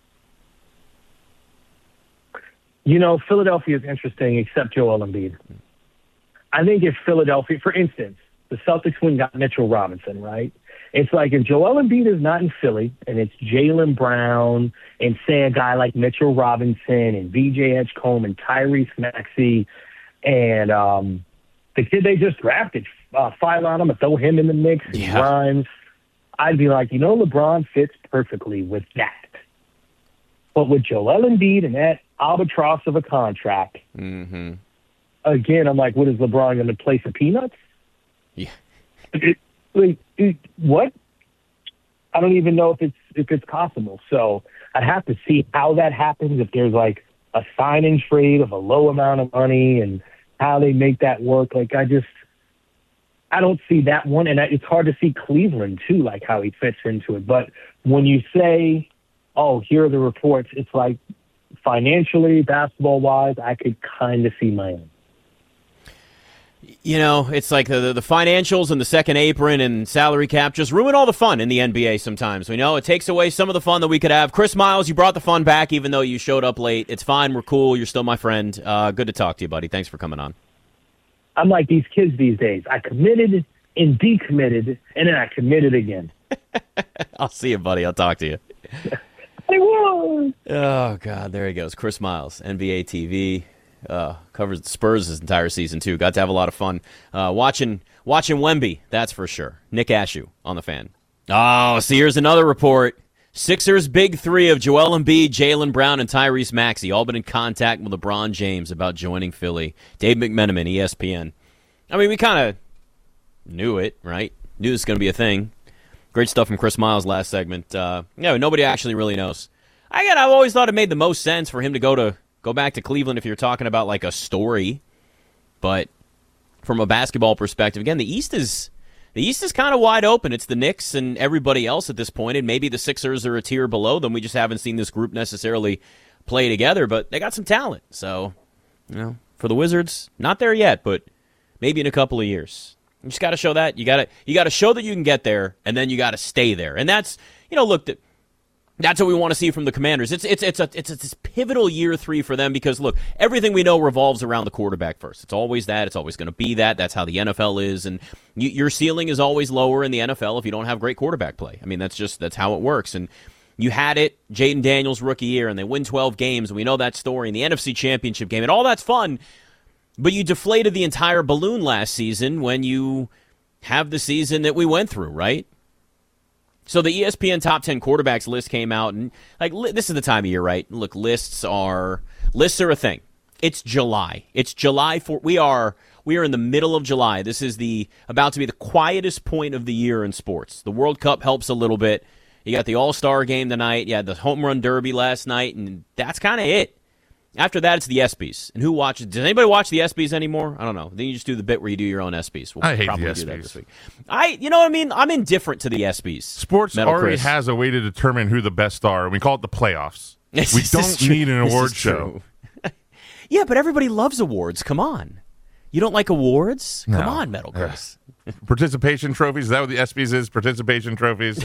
You know, Philadelphia is interesting, except Joel Embiid. I think if Philadelphia, for instance, the Celtics went and got Mitchell Robinson, right? It's like if Joel Embiid is not in Philly and it's Jaylen Brown and, say, a guy like Mitchell Robinson and V J Edgecombe and Tyrese Maxey and um, the kid they just drafted, uh, file on him and throw him in the mix, and yeah. Grimes, I'd be like, you know, LeBron fits perfectly with that. But with Joel Embiid and that albatross of a contract, mm-hmm. again, I'm like, what is LeBron going to play for peanuts? Yeah. It, like, it, what? I don't even know if it's if it's possible. So I'd have to see how that happens, if there's like a sign-in trade of a low amount of money and how they make that work. Like, I just, I don't see that one. And it's hard to see Cleveland, too, like how he fits into it. But when you say, oh, here are the reports, it's like financially, basketball-wise, I could kind of see Miami. You know, it's like the, the financials and the second apron and salary cap just ruin all the fun in the N B A sometimes. We know it takes away some of the fun that we could have. Chris Miles, you brought the fun back even though you showed up late. It's fine. We're cool. You're still my friend. Uh, good to talk to you, buddy. Thanks for coming on. I'm like these kids these days. I committed and decommitted, and then I committed again. I'll see you, buddy. I'll talk to you. I won. Oh, God. There he goes. Chris Miles, N B A T V. Uh, covers the Spurs this entire season, too. Got to have a lot of fun uh, watching watching Wemby, that's for sure. Nick Ashew on the Fan. Oh, so here's another report. Sixers' big three of Joel Embiid, Jaylen Brown, and Tyrese Maxey all been in contact with LeBron James about joining Philly. Dave McMenamin, E S P N. I mean, we kind of knew it, right? Knew this was going to be a thing. Great stuff from Chris Miles last segment. Uh, yeah, nobody actually really knows. I got. I've always thought it made the most sense for him to go to go back to Cleveland if you're talking about like a story. But from a basketball perspective, again, the East is the East is kind of wide open. It's the Knicks and everybody else at this point, and maybe the Sixers are a tier below them. We just haven't seen this group necessarily play together, but they got some talent. So, you know, for the Wizards, not there yet, but maybe in a couple of years. You just got to show that. You got to you got to show that you can get there, and then you got to stay there. And that's, you know, look, that's what we want to see from the Commanders. It's it's it's a it's a this pivotal year three for them because look, everything we know revolves around the quarterback first. It's always that. It's always going to be that. That's how the N F L is, and you, your ceiling is always lower in the N F L if you don't have great quarterback play. I mean, that's just that's how it works. And you had it, Jaden Daniels rookie year, and they win twelve games. And we know that story in the N F C Championship game, and all that's fun. But you deflated the entire balloon last season when you have the season that we went through, right? So the E S P N top ten quarterbacks list came out, and like li- this is the time of year, right? Look, lists are lists are a thing. It's July. It's July for we are we are in the middle of July. This is the about to be the quietest point of the year in sports. The World Cup helps a little bit. You got the All-Star game tonight. You had the Home Run Derby last night, and that's kind of it. After that, it's the ESPYs. And who watches? Does anybody watch the ESPYs anymore? I don't know. Then you just do the bit where you do your own ESPYs. We'll I hate probably the do that ESPYs. this week. I, you know what I mean? I'm indifferent to the ESPYs. Sports Metal already Chris. has a way to determine who the best are. We call it the playoffs. This we is don't true. need an This award is show. true. Yeah, but everybody loves awards. Come on. You don't like awards? Come No. on, Metal Chris. Participation trophies. Is that what the ESPYs is? Participation trophies.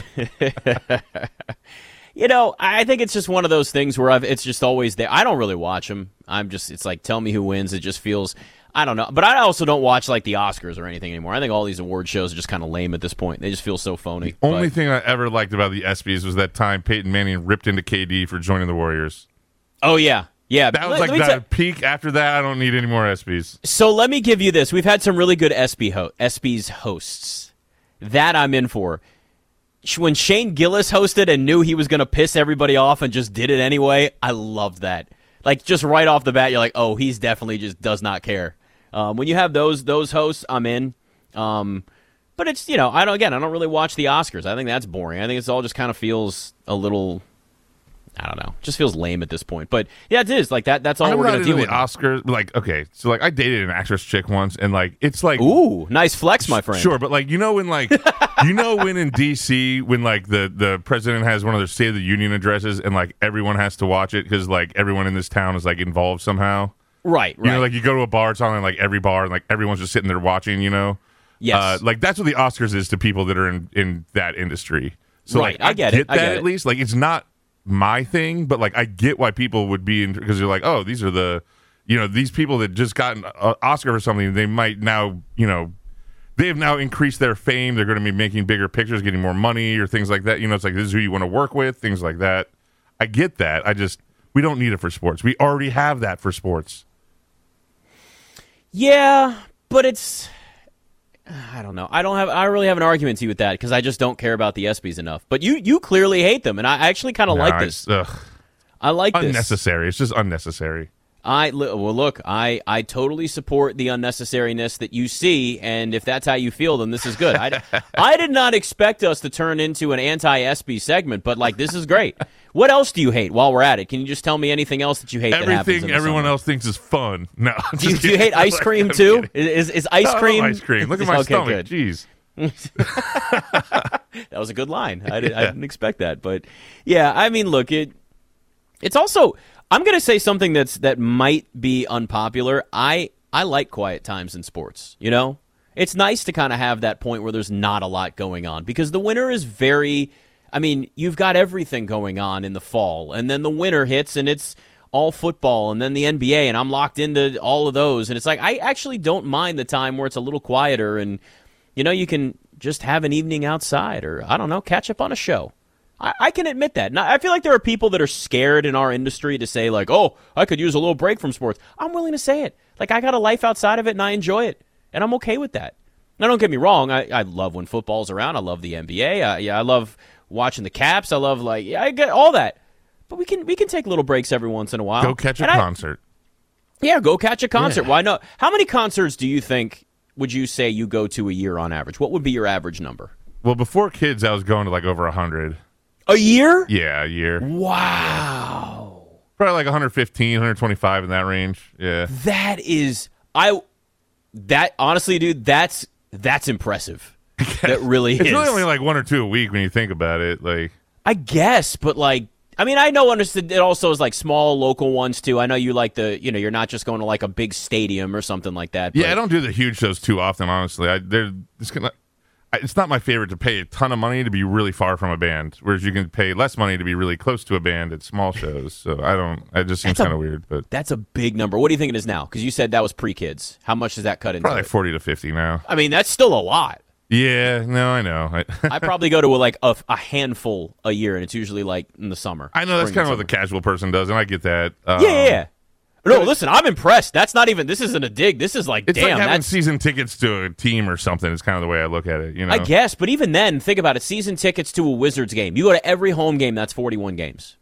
You know, I think it's just one of those things where I've, it's just always there. I don't really watch them. I'm just, it's like, tell me who wins. It just feels, I don't know. But I also don't watch, like, the Oscars or anything anymore. I think all these award shows are just kind of lame at this point. They just feel so phony. Only But- thing I ever liked about the ESPYs was that time Peyton Manning ripped into K D for joining the Warriors. Oh, yeah. Yeah. That was Let- like let me the tell- peak. After that, I don't need any more ESPYs. So let me give you this. We've had some really good ESPY ho- ESPYs hosts. That I'm in for. When Shane Gillis hosted and knew he was going to piss everybody off and just did it anyway, I loved that. Like, just right off the bat, you're like, oh, he's definitely just does not care. Um, when you have those those hosts, I'm in. Um, but it's, you know, I don't, again, I don't really watch the Oscars. I think that's boring. I think it's all just kind of feels a little, I don't know, just feels lame at this point. But yeah, it is like that. That's all I'm we're not going to into deal the with. Oscars. Like, okay, so like I dated an actress chick once, and like it's like Ooh, nice flex, my friend. Sure, but like you know when like you know when in D C when like the the president has one of their State of the Union addresses and like everyone has to watch it because like everyone in this town is like involved somehow. Right, right. You know, like you go to a bar, it's on like every bar, and like everyone's just sitting there watching. You know, Yes. uh, like that's what the Oscars is to people that are in in that industry. So Right, like I get it, that I get at it. least. Like it's not my thing, but like I get why people would be in because you're like, oh, these are the, you know, these people that just got an uh, Oscar or something. They might now, you know, they have now increased their fame. They're going to be making bigger pictures, getting more money or things like that. You know, it's like this is who you want to work with, things like that. I get that. I just we don't need it for sports. We already have that for sports. Yeah, but it's I don't know. I don't have I don't really have an argument to you with that because I just don't care about the ESPYs enough. But you you clearly hate them, and I actually kind of No, like I- this. ugh. I like this. Unnecessary. It's just unnecessary. I li- well, look, I, I totally support the unnecessariness that you see, and if that's how you feel, then this is good. I, I did not expect us to turn into an anti-S B segment, but like this is great. What else do you hate while we're at it? Can you just tell me anything else that you hate? that happens Everything in the everyone summer? else thinks is fun. No, I'm Do you, just do you kidding. hate ice Like, cream I'm too? kidding. Is is ice I love cream? ice cream. Look at my okay, stomach. good. Jeez. That was a good line. I, did, I didn't expect that, but yeah, I mean, look, it. It's also I'm going to say something that's that might be unpopular. I I like quiet times in sports, you know? It's nice to kind of have that point where there's not a lot going on because the winter is very, I mean, you've got everything going on in the fall, and then the winter hits and it's all football and then the N B A, and I'm locked into all of those. And it's like, I actually don't mind the time where it's a little quieter and, you know, you can just have an evening outside or, I don't know, catch up on a show. I, I can admit that. Now, I feel like there are people that are scared in our industry to say, like, oh, I could use a little break from sports. I'm willing to say it. Like, I got a life outside of it and I enjoy it. And I'm okay with that. Now, don't get me wrong. I, I love when football's around. I love the N B A. I, yeah, I love watching the Caps. I love, like, yeah, I get all that. But we can we can take little breaks every once in a while. Go catch a and concert. I, yeah, go catch a concert. Yeah. Why not? How many concerts do you think, would you say you go to a year on average? What would be your average number? Well, before kids, I was going to like over one hundred. A year? Yeah, a year. Wow. Probably like one hundred fifteen, one hundred twenty-five in that range. Yeah. That is, I, that, honestly, dude, that's, that's impressive. That really It's is. really only like one or two a week when you think about it. Like, I guess, but like, I mean, I know understood it also is like small local ones too. I know you like the, you know, you're not just going to like a big stadium or something like that. yeah, but- I don't do the huge shows too often, honestly. I they're it's gonna. I- It's not my favorite to pay a ton of money to be really far from a band, whereas you can pay less money to be really close to a band at small shows. So I don't. It just seems That's a- kind of weird, but That's a big number. What do you think it is now? Because you said that was pre-kids. How much does that cut into probably it? like forty to fifty now. I mean, that's still a lot. Yeah, no, I know. I, I probably go to a, like a, a handful a year, and it's usually like in the summer. I know that's spring kind of and what the casual person does, and I get that. Um, summer. Yeah, yeah, yeah. No, listen, I'm impressed. That's not even. This isn't a dig. This is like, It's damn. like having that's season tickets to a team or something. It's kind of the way I look at it. You know, I guess, but even then, think about it. Season tickets to a Wizards game. You go to every home game. That's forty-one games.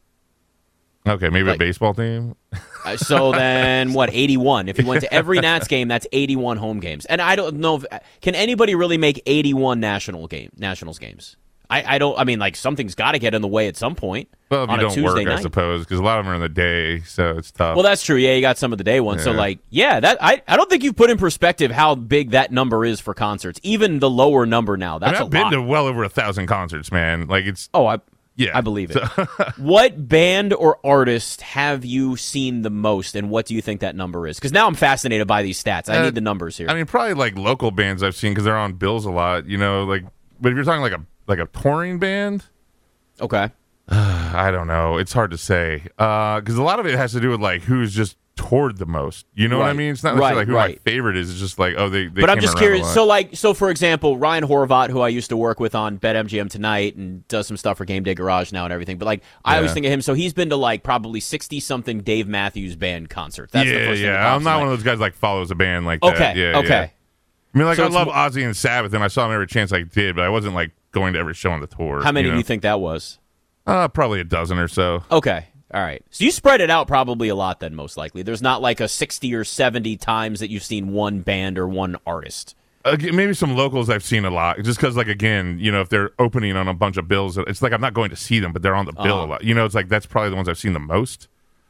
Okay, maybe like- a baseball team. Uh, so then, what? eighty-one. If you went to every Nats game, that's eighty-one home games. And I don't know. If, can anybody really make eighty-one national game Nationals games? I, I don't. I mean, like something's got to get in the way at some point. Well, if on you a don't Tuesday work, I night. suppose, because a lot of them are in the day, so it's tough. Well, that's true. Yeah, you got some of the day ones. So, Yeah. like, yeah, that I, I don't think you've put in perspective how big that number is for concerts. Even the lower number now. I That's mean, I've a been lot. to well over a thousand concerts, man. Like it's oh, I yeah, I believe it. What band or artist have you seen the most, and what do you think that number is? Because now I'm fascinated by these stats. I Uh, need the numbers here. I mean, probably like local bands I've seen because they're on bills a lot. You know, like but if you're talking like a like a touring band, okay. I don't know. It's hard to say because a lot of it has to do with like who's just toured the most. You know what I Right. mean? It's not necessarily Right, like who right. my favorite is. It's just like oh, they. they But I'm came just around a curious. lot. So, like, so for example, Ryan Horvat, who I used to work with on BetMGM Tonight and does some stuff for Game Day Garage now and everything. But like, I always Yeah. think of him. So he's been to like probably sixty something Dave Matthews Band concerts. That's the yeah, first thing that yeah. pops I'm in not my- one of those guys like follows a band like Okay. that. Yeah, okay. yeah. I mean, like So I it's love mo- Ozzy and Sabbath, and I saw them every chance I did, but I wasn't like going to every show on the tour. How many you do know? you think that was? Uh, probably a dozen or so. Okay. All right. So you spread it out probably a lot then, most likely. There's not like a sixty or seventy times that you've seen one band or one artist. Uh, maybe some locals I've seen a lot, just because, like, again, you know, if they're opening on a bunch of bills, it's like I'm not going to see them, but they're on the bill Uh-huh. a lot. You know, it's like that's probably the ones I've seen the most.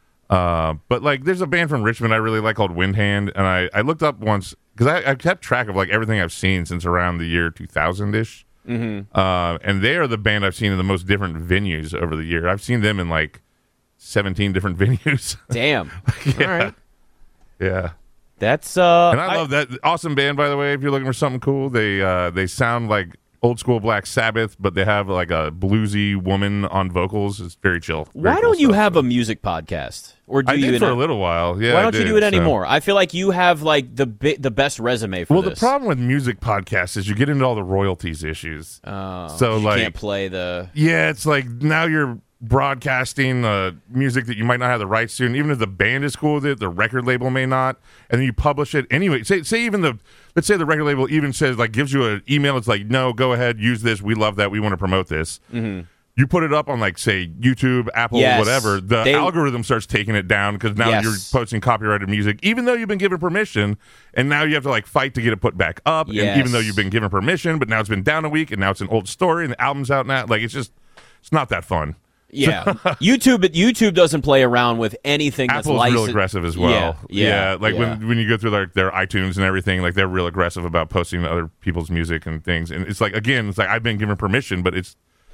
Uh, but like, there's a band from Richmond I really like called Windhand, and I, I looked up once because I, I kept track of like everything I've seen since around the year two thousand ish. Mm-hmm. Uh, and they are the band I've seen in the most different venues over the year. I've seen them in like seventeen different venues. Damn. Yeah. All right. Yeah. That's uh And I, love that awesome band, by the way. If you're looking for something cool, they uh, they sound like old school Black Sabbath, but they have like a bluesy woman on vocals. It's very chill. Very Why cool don't you stuff. have a music podcast? Or do I you did for in a little while. Yeah. Why I don't you did, do it so- anymore? I feel like you have like the bi- the best resume for Well, this. the problem with music podcasts is you get into all the royalties issues. Oh, so you like, can't play the yeah, it's like now you're broadcasting uh, music that you might not have the rights to, and even if the band is cool with it, the record label may not, and then you publish it anyway. Say, say even the let's say the record label even says like gives you an email. It's like, no, go ahead, use this. We love that. We want to promote this. Mm-hmm. You put it up on like say YouTube, Apple, Yes. whatever. The They- algorithm starts taking it down because now Yes. you're posting copyrighted music, even though you've been given permission, and now you have to like fight to get it put back up. Yes. And even though you've been given permission, but now it's been down a week, and now it's an old story, and the album's out now. Like it's just it's not that fun. yeah. YouTube YouTube doesn't play around with anything that's Apple's licensed. real aggressive as well. Yeah, yeah, like yeah. when when you go through like their iTunes and everything, like they're real aggressive about posting other people's music and things. And it's like again, it's like I've been given permission, but it's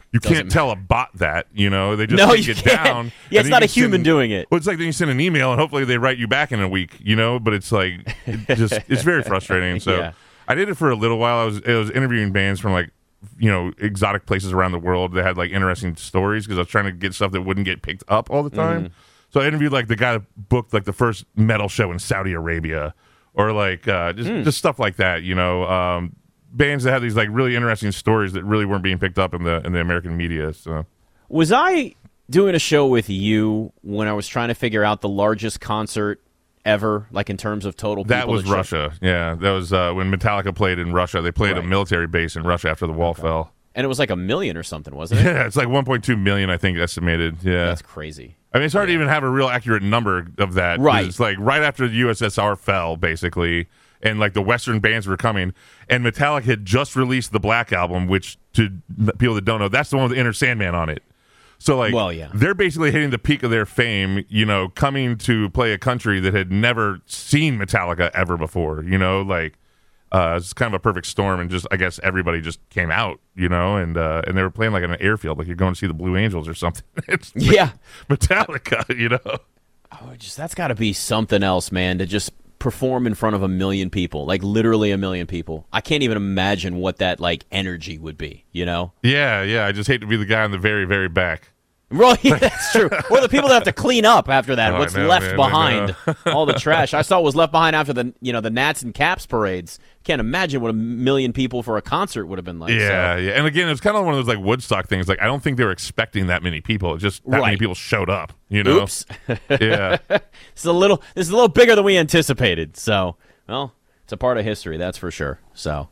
You Doesn't can't tell a bot that, you know. They just No, take you it can't. down. Yeah, and it's not you a human send- doing it. Well, it's like then you send an email and hopefully they write you back in a week, you know. But it's like it just it's very frustrating. So Yeah. I did it for a little while. I was I was interviewing bands from like you know exotic places around the world that had like interesting stories because I was trying to get stuff that wouldn't get picked up all the time. Mm-hmm. So I interviewed like the guy that booked like the first metal show in Saudi Arabia, or like uh, just Mm. just stuff like that, you know. Um, bands that had these like really interesting stories that really weren't being picked up in the in the American media. So Was I doing a show with you when I was trying to figure out the largest concert ever, like in terms of total people? that was showed- Russia. Yeah, that was uh, when Metallica played in Russia. They played Right. a military base in Russia after the wall fell. And it was like a million or something, wasn't it? Yeah, it's like one point two million, I think, estimated. Yeah, That's crazy. I mean, it's hard to even have a real accurate number of that. 'cause Right. It's like right after the U S S R fell, basically, and like the Western bands were coming, and Metallica had just released the Black Album, which to people that don't know, that's the one with Enter Sandman on it. So like, Well, yeah. they're basically hitting the peak of their fame, you know, coming to play a country that had never seen Metallica ever before. You know, like uh, it's kind of a perfect storm, and just I guess everybody just came out, you know, and uh, and they were playing like in an airfield, like you're going to see the Blue Angels or something. It's like Yeah. Metallica, you know. Oh, just that's got to be something else, man, to just perform in front of a million people, like literally a million people. I can't even imagine what that like energy would be, you know? Yeah, yeah. I just hate to be the guy in the very, very back. Right, that's true. Or the people that have to clean up after that. Oh, I What's know, left man, I behind? All the trash. I saw what was left behind after the you know the Nats and Caps parades. Can't imagine what a million people for a concert would have been like. Yeah, so. yeah. And again, it's kind of one of those like Woodstock things. Like I don't think they were expecting that many people. It just that many Right. people showed up. You know. Oops. Yeah. This is a little. This is a little bigger than we anticipated. So, well, it's a part of history, that's for sure. So.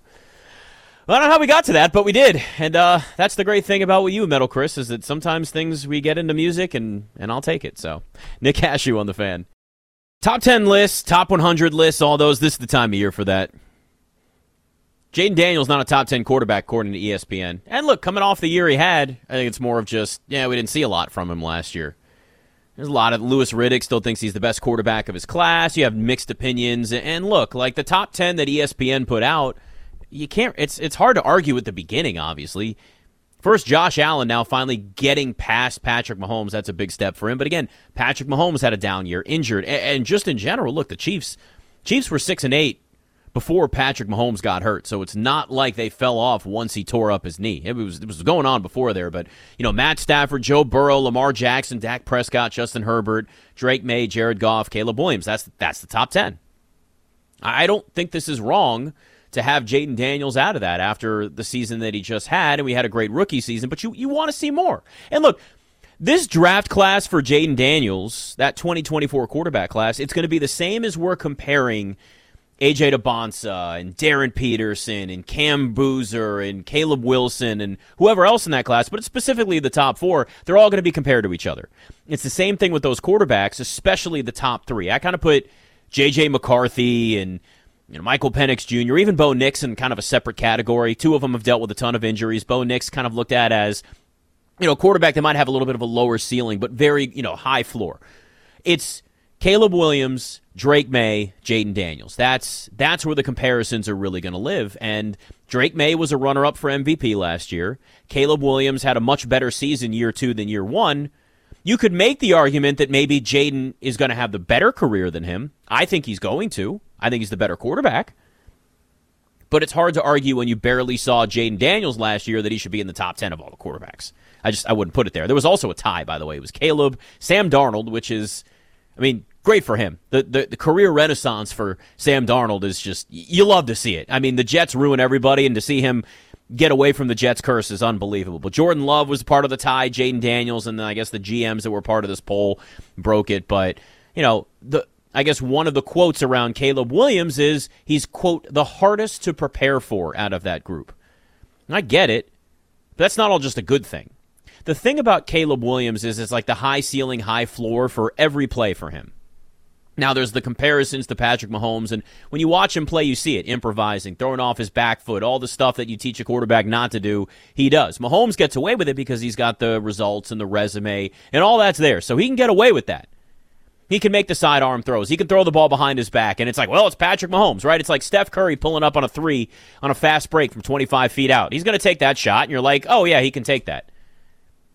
Well, I don't know how we got to that, but we did. And uh, that's the great thing about what you, Metal Chris, is that sometimes things we get into music, and, and I'll take it. So, Nick Cashew on the Fan. Top ten lists, top one hundred lists, all those. This is the time of year for that. Jaden Daniels not a top ten quarterback, according to E S P N. And look, coming off the year he had, I think it's more of just, yeah, we didn't see a lot from him last year. There's a lot of Lewis Riddick still thinks he's the best quarterback of his class. You have mixed opinions. And look, like the top ten that E S P N put out, you can't. It's it's hard to argue at the beginning. Obviously, first Josh Allen now finally getting past Patrick Mahomes. That's a big step for him. But again, Patrick Mahomes had a down year, injured, and, and just in general, look, the Chiefs Chiefs were six and eight before Patrick Mahomes got hurt. So it's not like they fell off once he tore up his knee. It was it was going on before there. But you know, Matt Stafford, Joe Burrow, Lamar Jackson, Dak Prescott, Justin Herbert, Drake May, Jared Goff, Caleb Williams. That's that's the top ten. I don't think this is wrong to have Jaden Daniels out of that after the season that he just had, and we had a great rookie season, but you, you want to see more. And look, this draft class for Jaden Daniels, that twenty twenty-four quarterback class, it's going to be the same as we're comparing A J DeBonsa and Darren Peterson and Cam Boozer and Caleb Wilson and whoever else in that class, but it's specifically the top four. They're all going to be compared to each other. It's the same thing with those quarterbacks, especially the top three. I kind of put J J McCarthy and you know, Michael Penix Junior, even Bo Nix in kind of a separate category. Two of them have dealt with a ton of injuries. Bo Nix kind of looked at as, you know, a quarterback that might have a little bit of a lower ceiling, but very, you know, high floor. It's Caleb Williams, Drake May, Jaden Daniels. That's that's where the comparisons are really going to live. And Drake May was a runner-up for M V P last year. Caleb Williams had a much better season year two than year one. You could make the argument that maybe Jaden is going to have the better career than him. I think he's going to. I think he's the better quarterback. But it's hard to argue when you barely saw Jaden Daniels last year that he should be in the top ten of all the quarterbacks. I just I wouldn't put it there. There was also a tie, by the way. It was Caleb, Sam Darnold, which is, I mean, great for him. The, the the career renaissance for Sam Darnold is just, you love to see it. I mean, the Jets ruin everybody, and to see him get away from the Jets curse is unbelievable. But Jordan Love was part of the tie, Jaden Daniels, and then I guess the G Ms that were part of this poll broke it. But, you know, the I guess one of the quotes around Caleb Williams is he's, quote, the hardest to prepare for out of that group. And I get it, but that's not all just a good thing. The thing about Caleb Williams is it's like the high ceiling, high floor for every play for him. Now, there's the comparisons to Patrick Mahomes, and when you watch him play, you see it, improvising, throwing off his back foot, all the stuff that you teach a quarterback not to do, he does. Mahomes gets away with it because he's got the results and the resume, and all that's there, so he can get away with that. He can make the sidearm throws. He can throw the ball behind his back, and it's like, well, it's Patrick Mahomes, right? It's like Steph Curry pulling up on a three on a fast break from twenty-five feet out. He's going to take that shot, and you're like, oh, yeah, he can take that.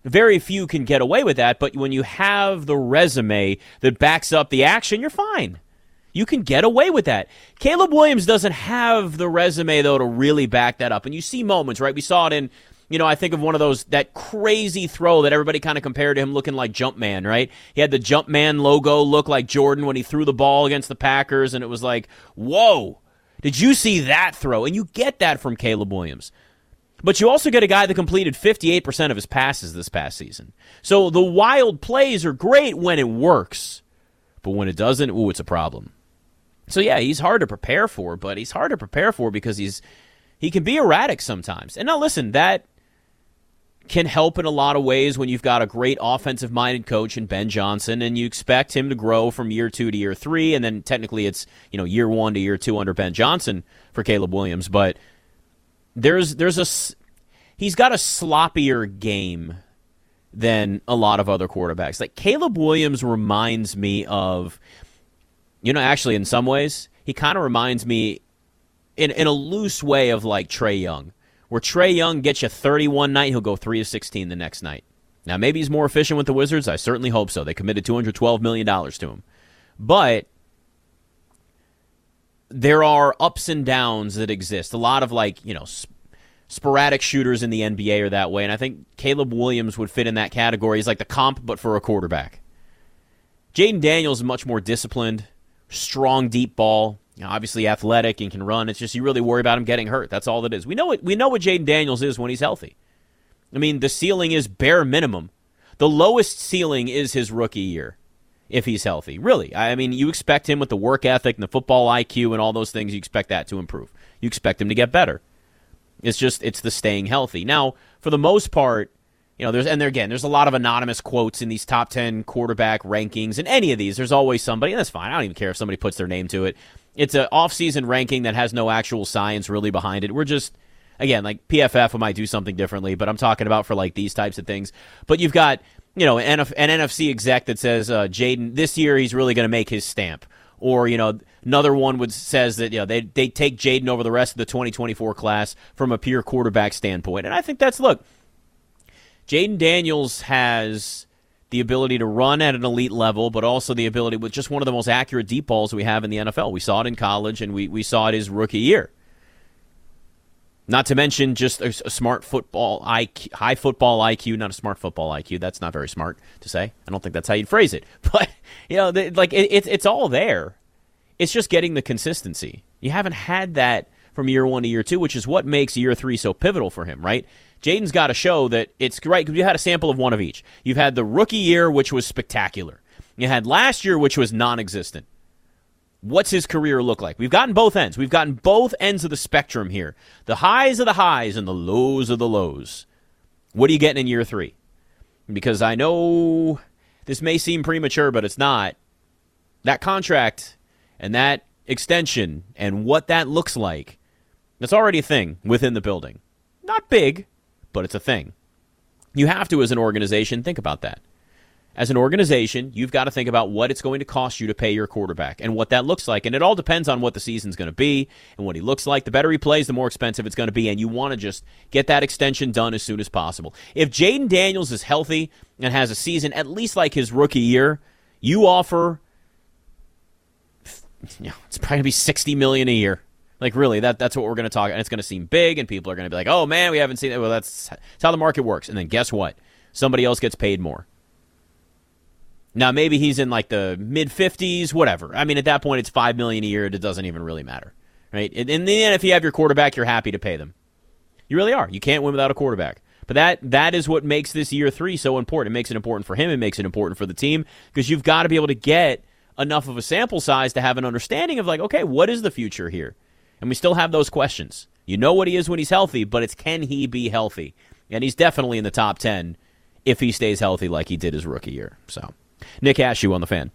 Very few can get away with that, but when you have the resume that backs up the action, you're fine. You can get away with that. Caleb Williams doesn't have the resume, though, to really back that up. And you see moments, right? We saw it in, you know, I think of one of those, that crazy throw that everybody kind of compared to him looking like Jumpman, right? He had the Jumpman logo look like Jordan when he threw the ball against the Packers, and it was like, whoa, did you see that throw? And you get that from Caleb Williams. But you also get a guy that completed fifty-eight percent of his passes this past season. So the wild plays are great when it works. But when it doesn't, ooh, it's a problem. So yeah, he's hard to prepare for, but he's hard to prepare for because he's he can be erratic sometimes. And now listen, that can help in a lot of ways when you've got a great offensive-minded coach in Ben Johnson, and you expect him to grow from year two to year three, and then technically it's, you know, year one to year two under Ben Johnson for Caleb Williams. But there's there's a he's got a sloppier game than a lot of other quarterbacks. Like Caleb Williams reminds me of, you know, actually in some ways, he kind of reminds me in in a loose way of like Trae Young, where Trae Young gets you thirty one night, he'll go three of sixteen the next night. Now, maybe he's more efficient with the Wizards. I certainly hope so. They committed two hundred twelve million dollars to him. But there are ups and downs that exist. A lot of like, you know, sp- sporadic shooters in the N B A are that way, and I think Caleb Williams would fit in that category. He's like the comp, but for a quarterback. Jaden Daniels is much more disciplined, strong deep ball, you know, obviously athletic and can run. It's just you really worry about him getting hurt. That's all it is. We know what we know what Jaden Daniels is when he's healthy. I mean, the ceiling is bare minimum. The lowest ceiling is his rookie year if he's healthy. Really. I mean, you expect him with the work ethic and the football I Q and all those things, you expect that to improve. You expect him to get better. It's just, it's the staying healthy. Now, for the most part, you know, there's, and there again, there's a lot of anonymous quotes in these top ten quarterback rankings, and any of these, there's always somebody, and that's fine. I don't even care if somebody puts their name to it. It's an off-season ranking that has no actual science really behind it. We're just, again, like P F F might do something differently, but I'm talking about for like these types of things. But you've got, you know, an, an N F C exec that says, uh, Jaden, this year he's really going to make his stamp. Or, you know, another one would says that, you know, they they take Jaden over the rest of the twenty twenty-four class from a pure quarterback standpoint. And I think that's, look, Jaden Daniels has the ability to run at an elite level, but also the ability with just one of the most accurate deep balls we have in the N F L. We saw it in college, and we, we saw it his rookie year. Not to mention just a, a smart football I Q, high football I Q, not a smart football I Q. That's not very smart to say. I don't think that's how you'd phrase it. But, you know, the, like it, it, it's all there. It's just getting the consistency. You haven't had that from year one to year two, which is what makes year three so pivotal for him, right? Jaden's got to show that it's right, because you had a sample of one of each. You've had the rookie year, which was spectacular. You had last year, which was non-existent. What's his career look like? We've gotten both ends. We've gotten both ends of the spectrum here. The highs of the highs and the lows of the lows. What are you getting in year three? Because I know this may seem premature, but it's not. That contract and that extension and what that looks like, that's already a thing within the building. Not big, but it's a thing. You have to, as an organization, think about that. As an organization, you've got to think about what it's going to cost you to pay your quarterback and what that looks like. And it all depends on what the season's going to be and what he looks like. The better he plays, the more expensive it's going to be. And you want to just get that extension done as soon as possible. If Jaden Daniels is healthy and has a season at least like his rookie year, you offer, you know, it's probably going to be sixty million dollars a year. Like, really, that that's what we're going to talk. And it's going to seem big, and people are going to be like, oh, man, we haven't seen it. Well, that's, that's how the market works. And then guess what? Somebody else gets paid more. Now, maybe he's in like the mid-fifties, whatever. I mean, at that point, it's five million dollars a year. It doesn't even really matter, right? In the end, if you have your quarterback, you're happy to pay them. You really are. You can't win without a quarterback. But that that is what makes this year three so important. It makes it important for him. It makes it important for the team, because you've got to be able to get enough of a sample size to have an understanding of like, okay, what is the future here? And we still have those questions. You know what he is when he's healthy, but it's can he be healthy? And he's definitely in the top ten if he stays healthy like he did his rookie year. So, Nick Ashew on the Fan.